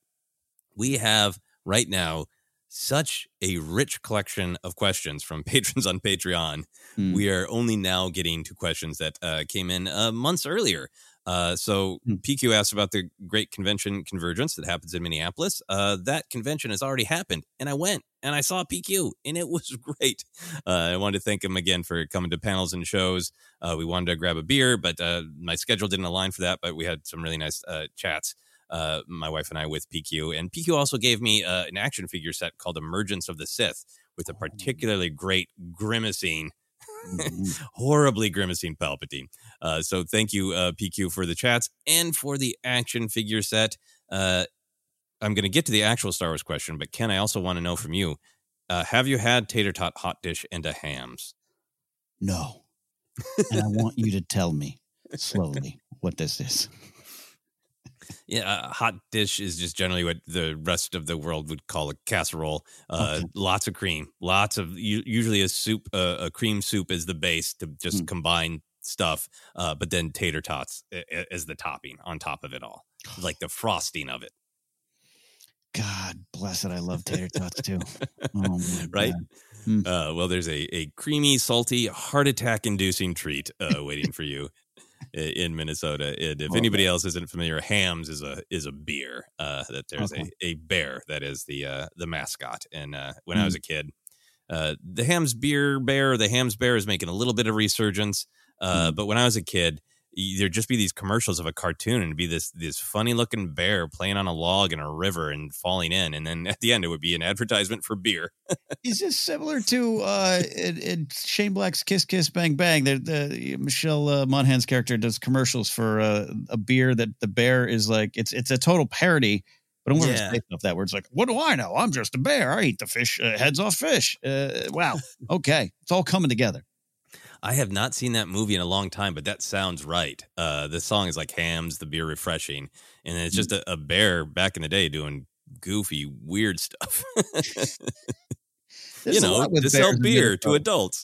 we have right now such a rich collection of questions from patrons on Patreon. Mm. We are only now getting to questions that uh, came in uh, months earlier. Uh, so mm. P Q asked about the great convention Convergence that happens in Minneapolis. Uh, that convention has already happened, and I went and I saw P Q, and it was great. Uh, I wanted to thank him again for coming to panels and shows. Uh, we wanted to grab a beer, but uh, my schedule didn't align for that, but we had some really nice uh, chats. Uh, my wife and I with P Q, and P Q also gave me uh, an action figure set called Emergence of the Sith with a particularly great grimacing, horribly grimacing Palpatine. Uh, so thank you, uh, P Q, for the chats and for the action figure set. Uh, I'm going to get to the actual Star Wars question, but Ken, I also want to know from you, uh, have you had tater tot hot dish and a hams?
No. And I want you to tell me slowly what this is.
Yeah, a hot dish is just generally what the rest of the world would call a casserole. Uh, okay. Lots of cream, lots of usually a soup, uh, a cream soup is the base to just mm. combine stuff, uh, but then tater tots as the topping on top of it all, like the frosting of it.
God bless it. I love tater tots too. Oh,
right? Mm. Uh, well, there's a, a creamy, salty, heart attack inducing treat uh, waiting for you in Minnesota. And if oh, anybody man. else isn't familiar, Hamm's is a is a beer. Uh, that there's okay. a, a bear that is the uh, the mascot. And uh, when mm. I was a kid, uh, the Hamm's beer bear, the Hamm's bear is making a little bit of resurgence. Uh, mm. But when I was a kid, there'd just be these commercials of a cartoon and it'd be this this funny looking bear playing on a log in a river and falling in, and then at the end it would be an advertisement for beer.
Is this similar to uh in, in Shane Black's Kiss Kiss Bang Bang? The, the Michelle uh, Monaghan's character does commercials for uh, a beer that the bear is like it's it's a total parody, but I'm yeah. based off that where it's like, what do I know? I'm just a bear. I eat the fish uh, heads off fish. Uh, wow. Okay, it's all coming together.
I have not seen that movie in a long time, but that sounds right. Uh, the song is like Hamm's, the beer refreshing. And it's just a, a bear back in the day doing goofy, weird stuff. You know, to sell beer to adults.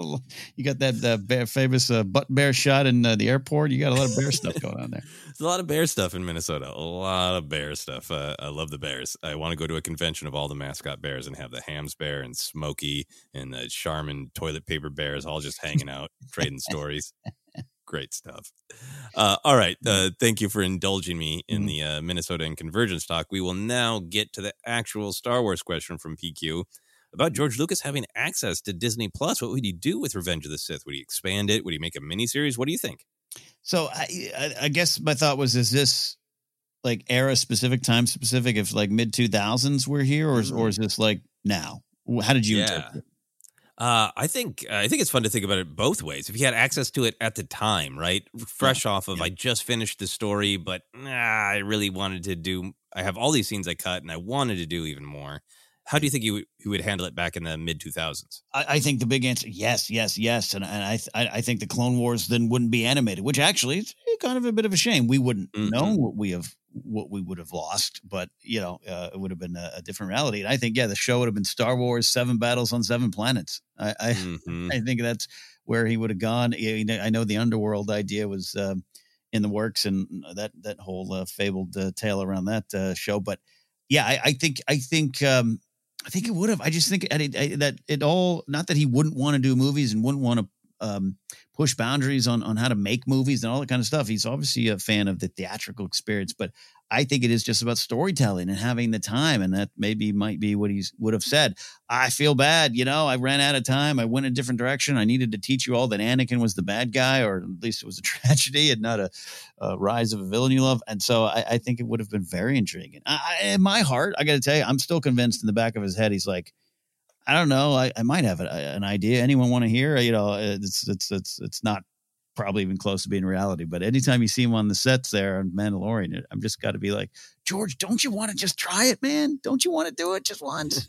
You got that uh, bear, famous uh, butt bear shot in uh, the airport. You got a lot of bear stuff going on there.
There's a lot of bear stuff in Minnesota. A lot of bear stuff. Uh, I love the bears. I want to go to a convention of all the mascot bears and have the Hamm's bear and Smokey and the Charmin toilet paper bears all just hanging out, trading stories. Great stuff. Uh, all right. Uh, thank you for indulging me in the uh, Minnesota and Convergence talk. We will now get to the actual Star Wars question from P Q. About George Lucas having access to Disney Plus. What would he do with Revenge of the Sith? Would he expand it? Would he make a miniseries? What do you think?
So I, I, I guess my thought was, is this like era specific, time specific? If like mid two thousands we're here, or is, or is this like now? How did you
yeah.
interpret it?
Uh, I think I think it's fun to think about it both ways. If you had access to it at the time, right, fresh yeah. off of yeah. I just finished the story, but nah, I really wanted to do. I have all these scenes I cut, and I wanted to do even more. How do you think he would, he would handle it back in the mid two thousands?
I, I think the big answer, yes, yes, yes. And, and I, I I think the Clone Wars then wouldn't be animated, which actually is kind of a bit of a shame. We wouldn't mm-hmm. know what we have, what we would have lost, but you know, uh, it would have been a, a different reality. And I think, yeah, the show would have been Star Wars, seven battles on seven planets. I I, mm-hmm. I think that's where he would have gone. I know the Underworld idea was um, in the works, and that that whole uh, fabled uh, tale around that uh, show. But yeah, I, I think I think. Um, I think it would have. I just think I, I, that it all, not that he wouldn't want to do movies and wouldn't want to um, push boundaries on, on how to make movies and all that kind of stuff. He's obviously a fan of the theatrical experience, but I think it is just about storytelling and having the time. And that maybe might be what he would have said. I feel bad. You know, I ran out of time. I went a different direction. I needed to teach you all that Anakin was the bad guy, or at least it was a tragedy and not a, a rise of a villain you love. And so I, I think it would have been very intriguing. I, in my heart, I got to tell you, I'm still convinced in the back of his head, he's like, I don't know. I, I might have a, an idea. Anyone want to hear? You know, it's, it's, it's, it's not probably even close to being reality, but anytime you see him on the sets there on Mandalorian, I'm just got to be like, George, don't you want to just try it, man? Don't you want to do it just once?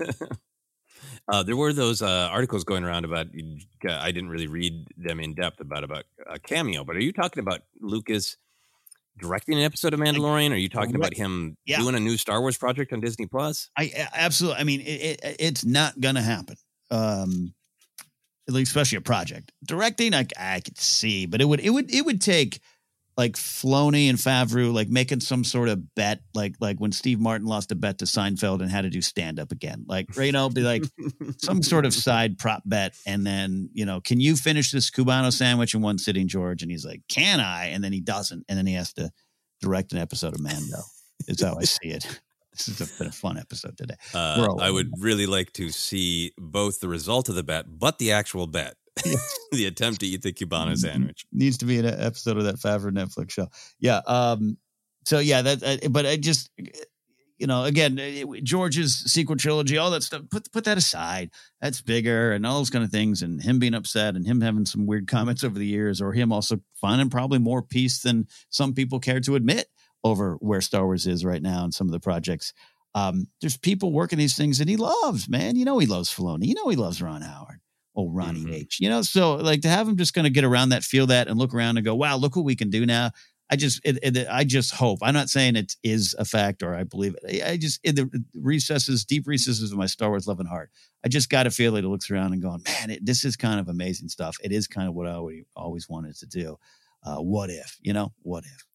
uh, there were those uh, articles going around about, uh, I didn't really read them in depth about, about a cameo, but are you talking about Lucas directing an episode of Mandalorian? Are you talking about him yeah. doing a new Star Wars project on Disney Plus?
I absolutely. I mean, it, it, it's not going to happen. Um, especially a project directing. I, I could see, but it would, it would, it would take like Filoni and Favreau, like making some sort of bet, like, like when Steve Martin lost a bet to Seinfeld and had to do stand up again, like, you know, be like some sort of side prop bet. And then, you know, can you finish this Cubano sandwich in one sitting, George? And he's like, can I? And then he doesn't. And then he has to direct an episode of Mando. Is how I see it. This has been a fun episode today.
Uh, I would really like to see both the result of the bet, but the actual bet, the attempt to eat the Cubano sandwich.
Needs to be an episode of that Favreau Netflix show. Yeah. Um, so yeah, that. Uh, but I just, you know, again, it, George's sequel trilogy, all that stuff. Put put that aside. That's bigger and all those kind of things. And him being upset and him having some weird comments over the years, or him also finding probably more peace than some people care to admit over where Star Wars is right now and some of the projects. Um, there's people working these things that he loves, man. You know, he loves Filoni. You know, he loves Ron Howard. Oh, Ronnie mm-hmm. H. You know, so like to have him just kind of get around that, feel that, and look around and go, wow, look what we can do now. I just, it, it, I just hope. I'm not saying it is a fact or I believe it. I just, in the recesses, deep recesses of my Star Wars loving heart, I just got to feel that it looks around and going, man, it, this is kind of amazing stuff. It is kind of what I always wanted to do. Uh, what if, you know, what if?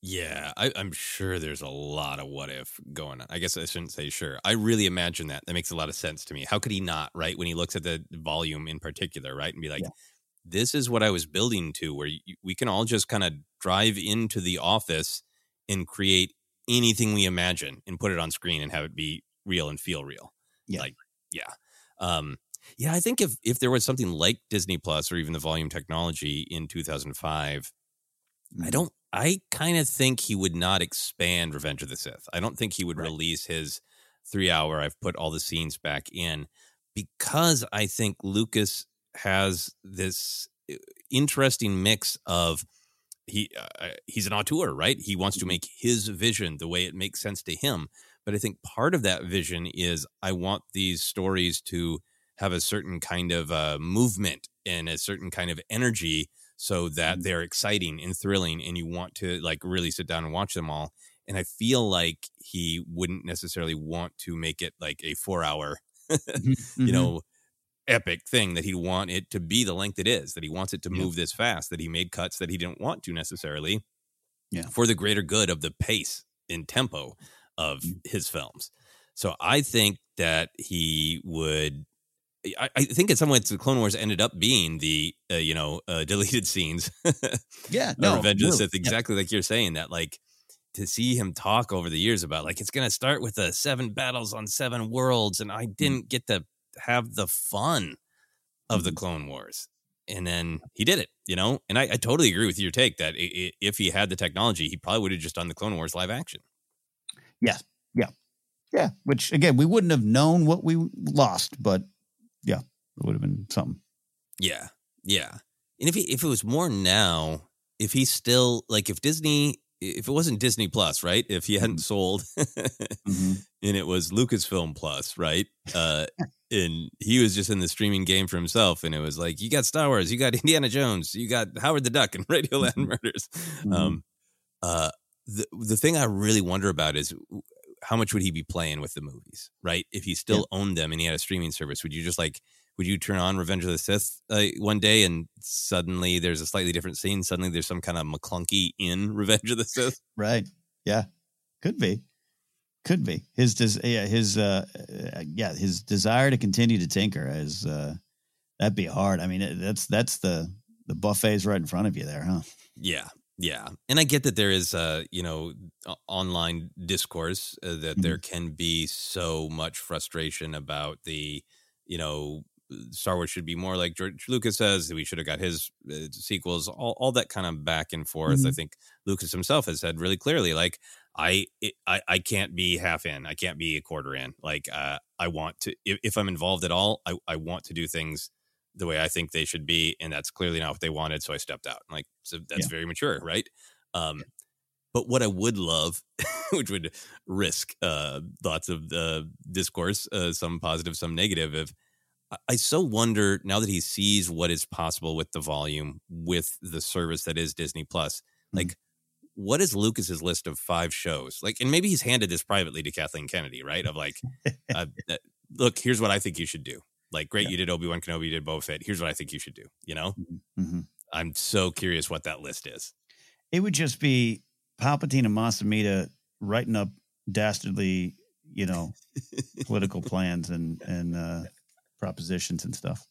Yeah, I, I'm sure there's a lot of what if going on. I guess I shouldn't say sure. I really imagine that. That makes a lot of sense to me. How could he not, right? When he looks at the volume in particular, right? And be like, yeah. This is what I was building to, where you, we can all just kind of drive into the office and create anything we imagine and put it on screen and have it be real and feel real.
Yeah.
Like, yeah. Um, yeah, I think if, if there was something like Disney Plus or even the volume technology in two thousand five, mm-hmm. I don't, I kind of think he would not expand Revenge of the Sith. I don't think he would right. release his three hour, I've put all the scenes back in, because I think Lucas has this interesting mix of he uh, he's an auteur, right? He wants to make his vision the way it makes sense to him. But I think part of that vision is I want these stories to have a certain kind of uh, movement and a certain kind of energy so that they're exciting and thrilling and you want to like really sit down and watch them all. And I feel like he wouldn't necessarily want to make it like a four hour, mm-hmm. you know, epic thing, that he'd want it to be the length it is, that he wants it to move yeah. this fast, that he made cuts that he didn't want to necessarily yeah. for the greater good of the pace and tempo of mm-hmm. his films. So I think that he would, I, I think in some ways the Clone Wars ended up being the, uh, you know, uh, deleted scenes.
yeah. No,
Revenge
really.
of the Sith, exactly yeah. like you're saying, that like to see him talk over the years about like, it's going to start with the seven battles on seven worlds. And I didn't get to have the fun of mm-hmm. the Clone Wars. And then he did it, you know, and I, I totally agree with your take that it, it, if he had the technology, he probably would have just done the Clone Wars live action.
Yeah. Yeah. Yeah. Which again, we wouldn't have known what we lost, but yeah, it would have been something.
Yeah. Yeah. And if he, if it was more now, if he still like, if Disney, if it wasn't Disney Plus, right? If he hadn't sold mm-hmm. and it was Lucasfilm Plus, right? Uh, and he was just in the streaming game for himself. And it was like, you got Star Wars, you got Indiana Jones, you got Howard the Duck and Radioland Murders. Mm-hmm. Um, uh, the, the thing I really wonder about is how much would he be playing with the movies, right? If he still yeah. owned them and he had a streaming service, would you just like, would you turn on Revenge of the Sith uh, one day and suddenly there's a slightly different scene? Suddenly there's some kind of McClunky in Revenge of the Sith?
Right. Yeah. Could be. Could be. His, des- yeah, his, uh, yeah, his desire to continue to tinker is, uh, that'd be hard. I mean, that's, that's the, the buffet's right in front of you there, huh?
Yeah. Yeah. And I get that there is, uh, you know, online discourse uh, that mm-hmm. there can be so much frustration about the, you know, Star Wars should be more like George Lucas says, that we should have got his uh, sequels, all, all that kind of back and forth. Mm-hmm. I think Lucas himself has said really clearly, like, I, it, I, I can't be half in. I can't be a quarter in. Like, uh, I want to, if, if I'm involved at all, I, I want to do things the way I think they should be. And that's clearly not what they wanted. So I stepped out. Like, so that's yeah. very mature. Right. Um, but what I would love, which would risk uh, lots of uh, discourse, uh, some positive, some negative, if I so wonder now that he sees what is possible with the volume, with the service that is Disney Plus, like, mm-hmm. what is Lucas's list of five shows? Like, and maybe he's handed this privately to Kathleen Kennedy, right? Of like, uh, uh, look, here's what I think you should do. Like, great, yeah. you did Obi-Wan Kenobi, you did Boba Fett. Here's what I think you should do. You know,
mm-hmm.
I'm so curious what that list is.
It would just be Palpatine and Masamita writing up dastardly, you know, political plans and and uh, propositions and stuff.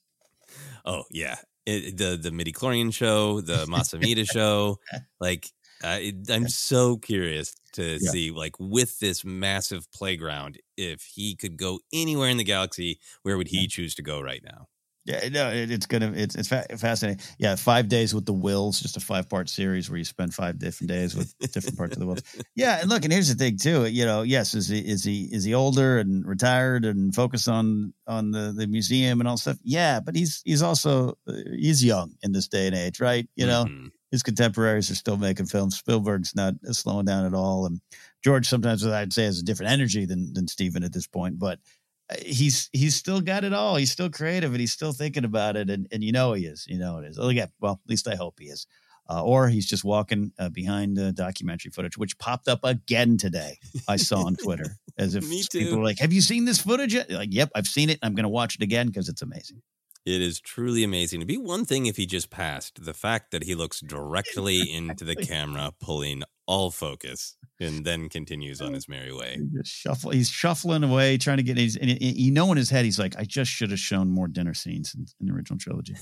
Oh yeah, it, the the midichlorian show, the Masamita show, like uh, it, I'm so curious to yeah. see, like, with this massive playground, if he could go anywhere in the galaxy, where would he yeah. choose to go right now?
Yeah, no, it, it's gonna it's it's fa- fascinating. Yeah, five days with the Wills, just a five part series where you spend five different days with different parts of the Wills. Yeah, and look, and here's the thing too. You know, yes, is he is he is he older and retired and focused on on the, the museum and all stuff? Yeah, but he's he's also he's young in this day and age, right? You know, mm-hmm. his contemporaries are still making films. Spielberg's not slowing down at all, and George sometimes I'd say has a different energy than than Stephen at this point, but. He's he's still got it all. He's still creative and he's still thinking about it. And, and you know he is. You know it is. Oh, yeah. Well, at least I hope he is. Uh, or he's just walking uh, behind uh, documentary footage, which popped up again today. I saw on Twitter as if people were like, "Have you seen this footage yet?" Like, "Yep, I've seen it. I'm going to watch it again because it's amazing."
It is truly amazing. It'd be one thing if he just passed. The fact that he looks directly into the camera, pulling all focus, and then continues on his merry way.
He just shuffle, he's shuffling away, trying to get his, and you know in his head, he's like, I just should have shown more dinner scenes in, in the original trilogy.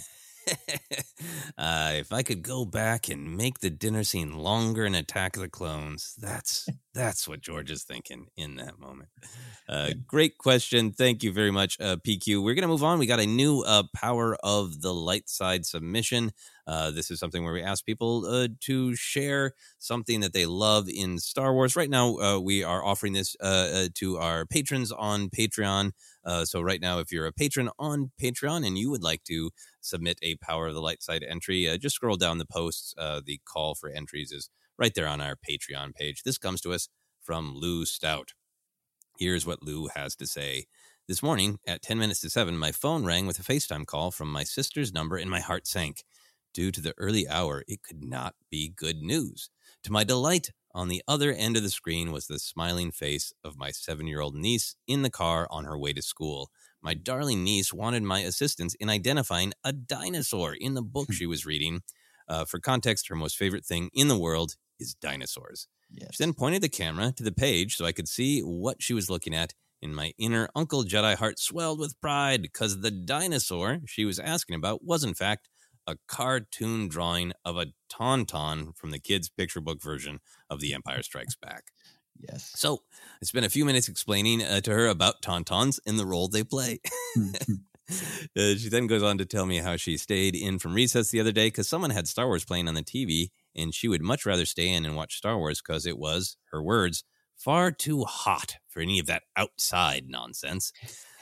uh, if I could go back and make the dinner scene longer in Attack of the Clones, that's that's what George is thinking in that moment. Uh, great question. Thank you very much, uh, P Q. We're going to move on. We got a new uh, Power of the Light Side submission. Uh, this is something where we ask people uh, to share something that they love in Star Wars. Right now, uh, we are offering this uh, uh, to our patrons on Patreon. Uh, so right now, if you're a patron on Patreon and you would like to submit a Power of the Light Side entry, uh, just scroll down the posts. Uh, the call for entries is right there on our Patreon page. This comes to us from Lou Stout. Here's what Lou has to say. This morning at ten minutes to seven, my phone rang with a FaceTime call from my sister's number and my heart sank. Due to the early hour, it could not be good news. To my delight, on the other end of the screen was the smiling face of my seven-year-old niece in the car on her way to school. My darling niece wanted my assistance in identifying a dinosaur in the book she was reading. Uh, for context, her most favorite thing in the world is dinosaurs. Yes. She then pointed the camera to the page so I could see what she was looking at, and my inner Uncle Jedi heart swelled with pride because the dinosaur she was asking about was, in fact, a cartoon drawing of a tauntaun from the kids' picture book version of The Empire Strikes Back.
Yes.
So I spent a few minutes explaining uh, to her about tauntauns and the role they play. uh, she then goes on to tell me how she stayed in from recess the other day because someone had Star Wars playing on the T V, and she would much rather stay in and watch Star Wars because it was, her words, far too hot for any of that outside nonsense.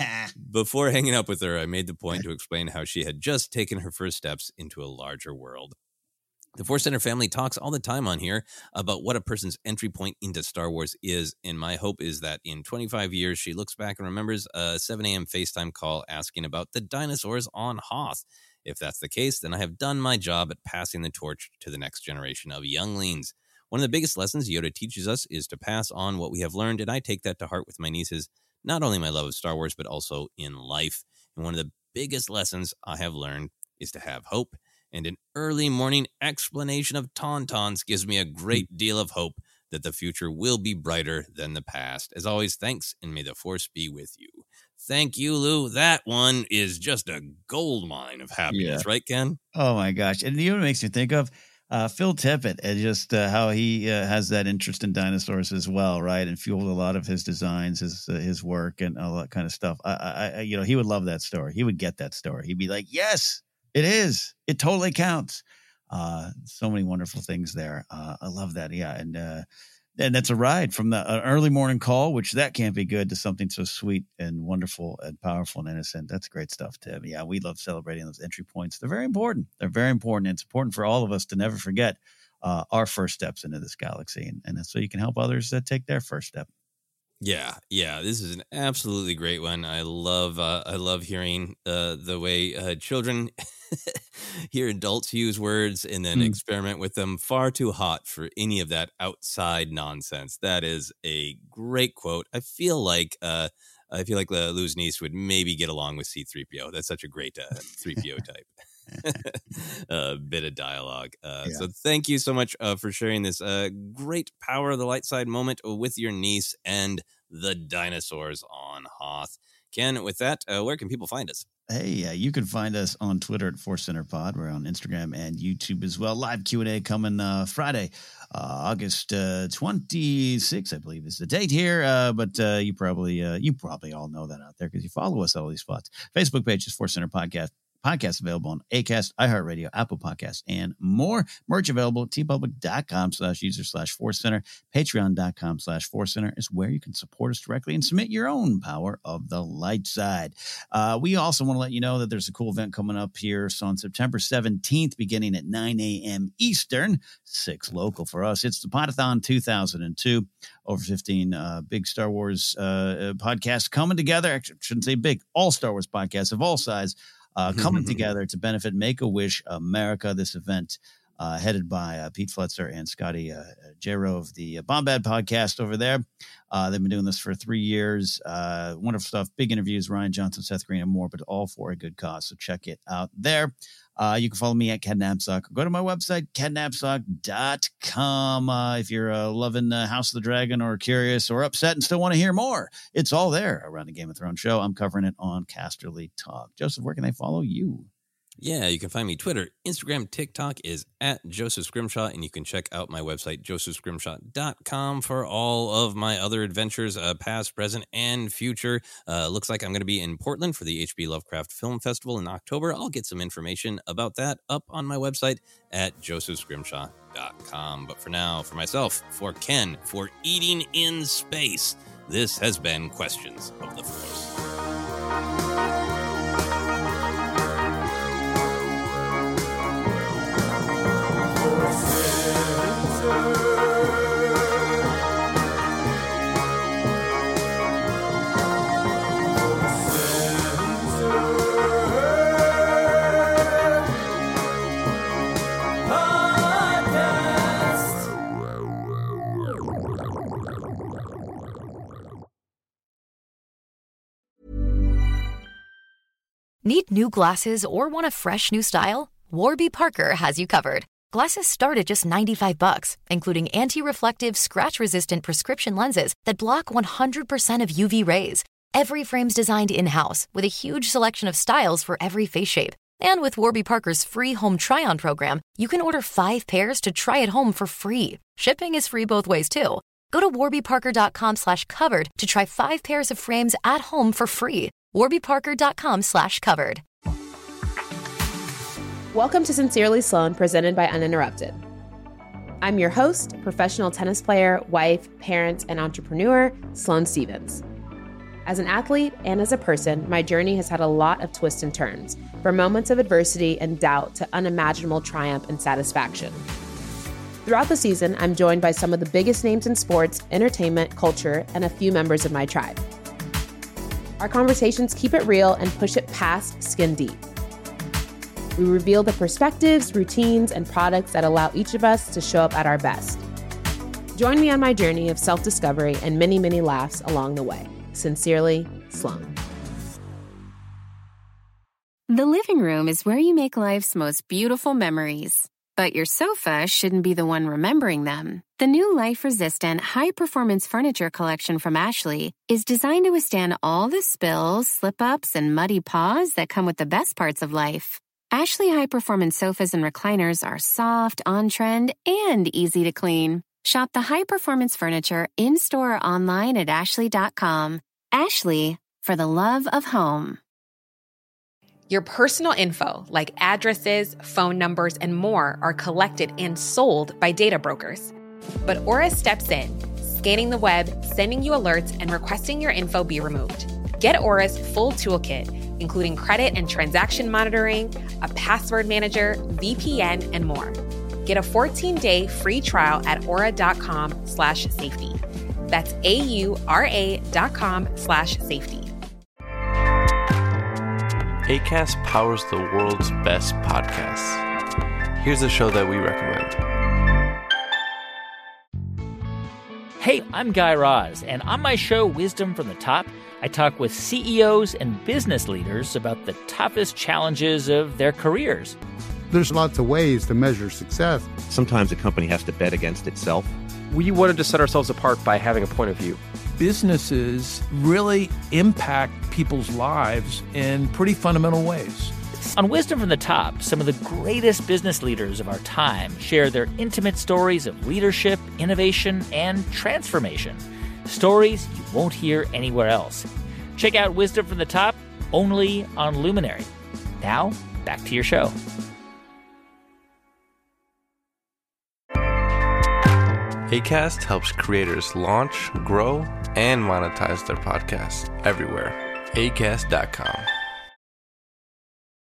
Before hanging up with her, I made the point to explain how she had just taken her first steps into a larger world. The Force Center family talks all the time on here about what a person's entry point into Star Wars is, and my hope is that in twenty-five years, she looks back and remembers a seven a.m. FaceTime call asking about the dinosaurs on Hoth. If that's the case, then I have done my job at passing the torch to the next generation of younglings. One of the biggest lessons Yoda teaches us is to pass on what we have learned, and I take that to heart with my nieces, not only my love of Star Wars, but also in life. And one of the biggest lessons I have learned is to have hope, and an early morning explanation of tauntauns gives me a great deal of hope that the future will be brighter than the past. As always, thanks, and may the Force be with you. Thank you, Lou. That one is just a gold mine of happiness, yeah. Right, Ken?
Oh, my gosh. And you know what it makes me think of? Uh, Phil Tippett, and just uh, how he uh, has that interest in dinosaurs as well, right? And fueled a lot of his designs, his uh, his work, and all that kind of stuff. I, I, I, you know, he would love that story. He would get that story. He'd be like, "Yes, it is. It totally counts." Uh, so many wonderful things there. Uh, I love that. Yeah, and uh, and that's a ride from the an early morning call, which that can't be good, to something so sweet and wonderful and powerful and innocent. That's great stuff, Tim. Yeah, we love celebrating those entry points. They're very important. They're very important. It's important for all of us to never forget uh, our first steps into this galaxy, and, and so you can help others uh, take their first step.
Yeah, yeah, this is an absolutely great one. I love, uh, I love hearing uh, the way uh, children hear adults use words and then mm. experiment with them. Far too hot for any of that outside nonsense. That is a great quote. I feel like, uh, I feel like uh, Lou's niece would maybe get along with C three P O. That's such a great uh, three P O type. A bit of dialogue. Uh, yeah. So thank you so much uh, for sharing this uh, great Power of the Light Side moment with your niece and the dinosaurs on Hoth. Ken, with that, uh, where can people find us?
Hey, uh, you can find us on Twitter at Force Center Pod. We're on Instagram and YouTube as well. Live Q and A coming uh, Friday, uh, August uh, twenty-sixth, I believe is the date here. Uh, but uh, you probably uh, you probably all know that out there because you follow us at all these spots. Facebook page is Force Center Podcast. Podcast available on Acast, iHeartRadio, Apple Podcasts, and more. Merch available at tpublic.com slash user slash Force Center. Patreon.com slash Force Center is where you can support us directly and submit your own Power of the Light Side. Uh, we also want to let you know that there's a cool event coming up here. So on September seventeenth, beginning at nine a.m. Eastern, six local for us, it's the Podathon two thousand two. Over fifteen uh, big Star Wars uh, podcasts coming together. Actually, I shouldn't say big, all Star Wars podcasts of all sizes. Uh, coming together to benefit Make-A-Wish America. This event uh, headed by uh, Pete Fletzer and Scotty uh, Jero of the Bombad podcast over there. Uh, they've been doing this for three years. Uh, wonderful stuff. Big interviews, Ryan Johnson, Seth Green, and more, but all for a good cause. So check it out there. Uh, you can follow me at Ken Napzok. Go to my website, ken napzok dot com. Uh, if you're uh, loving uh, House of the Dragon or curious or upset and still want to hear more, it's all there around the Game of Thrones show. I'm covering it on Casterly Talk. Joseph, where can they follow you?
Yeah, you can find me Twitter, Instagram, TikTok is at Joseph Scrimshaw, and you can check out my website, joseph scrimshaw dot com, for all of my other adventures, uh, past, present, and future. Uh, looks like I'm going to be in Portland for the H P Lovecraft Film Festival in October. I'll get some information about that up on my website at joseph scrimshaw dot com. But for now, for myself, for Ken, for Eating in Space, this has been Questions of the Force.
Need new glasses or want a fresh new style? Warby Parker has you covered. Glasses start at just ninety-five bucks, including anti-reflective, scratch-resistant prescription lenses that block one hundred percent of U V rays. Every frame's designed in-house with a huge selection of styles for every face shape. And with Warby Parker's free home try-on program, you can order five pairs to try at home for free. Shipping is free both ways, too. Go to warby parker dot com slash covered to try five pairs of frames at home for free. warby parker dot com slash covered.
Welcome to Sincerely Sloan, presented by Uninterrupted. I'm your host, professional tennis player, wife, parent, and entrepreneur, Sloane Stevens. As an athlete and as a person, my journey has had a lot of twists and turns, from moments of adversity and doubt to unimaginable triumph and satisfaction. Throughout the season, I'm joined by some of the biggest names in sports, entertainment, culture, and a few members of my tribe. Our conversations keep it real and push it past skin deep. We reveal the perspectives, routines, and products that allow each of us to show up at our best. Join me on my journey of self-discovery and many, many laughs along the way. Sincerely, Sloane.
The living room is where you make life's most beautiful memories. But your sofa shouldn't be the one remembering them. The new life-resistant, high-performance furniture collection from Ashley is designed to withstand all the spills, slip-ups, and muddy paws that come with the best parts of life. Ashley high-performance sofas and recliners are soft, on-trend, and easy to clean. Shop the high-performance furniture in-store or online at ashley dot com. Ashley, for the love of home.
Your personal info, like addresses, phone numbers, and more, are collected and sold by data brokers. But Aura steps in, scanning the web, sending you alerts, and requesting your info be removed. Get Aura's full toolkit, including credit and transaction monitoring, a password manager, V P N, and more. Get a fourteen-day free trial at aura.com slash safety. That's A-U-R-A dot com slash safety.
Acast powers the world's best podcasts. Here's a show that we recommend.
Hey, I'm Guy Raz, and on my show, Wisdom from the Top, I talk with C E Os and business leaders about the toughest challenges of their careers.
There's lots of ways to measure success.
Sometimes a company has to bet against itself.
We wanted to set ourselves apart by having a point of view.
Businesses really impact people's lives in pretty fundamental ways.
On Wisdom from the Top, some of the greatest business leaders of our time share their intimate stories of leadership, innovation, and transformation. Stories you won't hear anywhere else. Check out Wisdom from the Top, only on Luminary. Now, back to your show.
Acast helps creators launch, grow, and monetize their podcasts everywhere. acast dot com.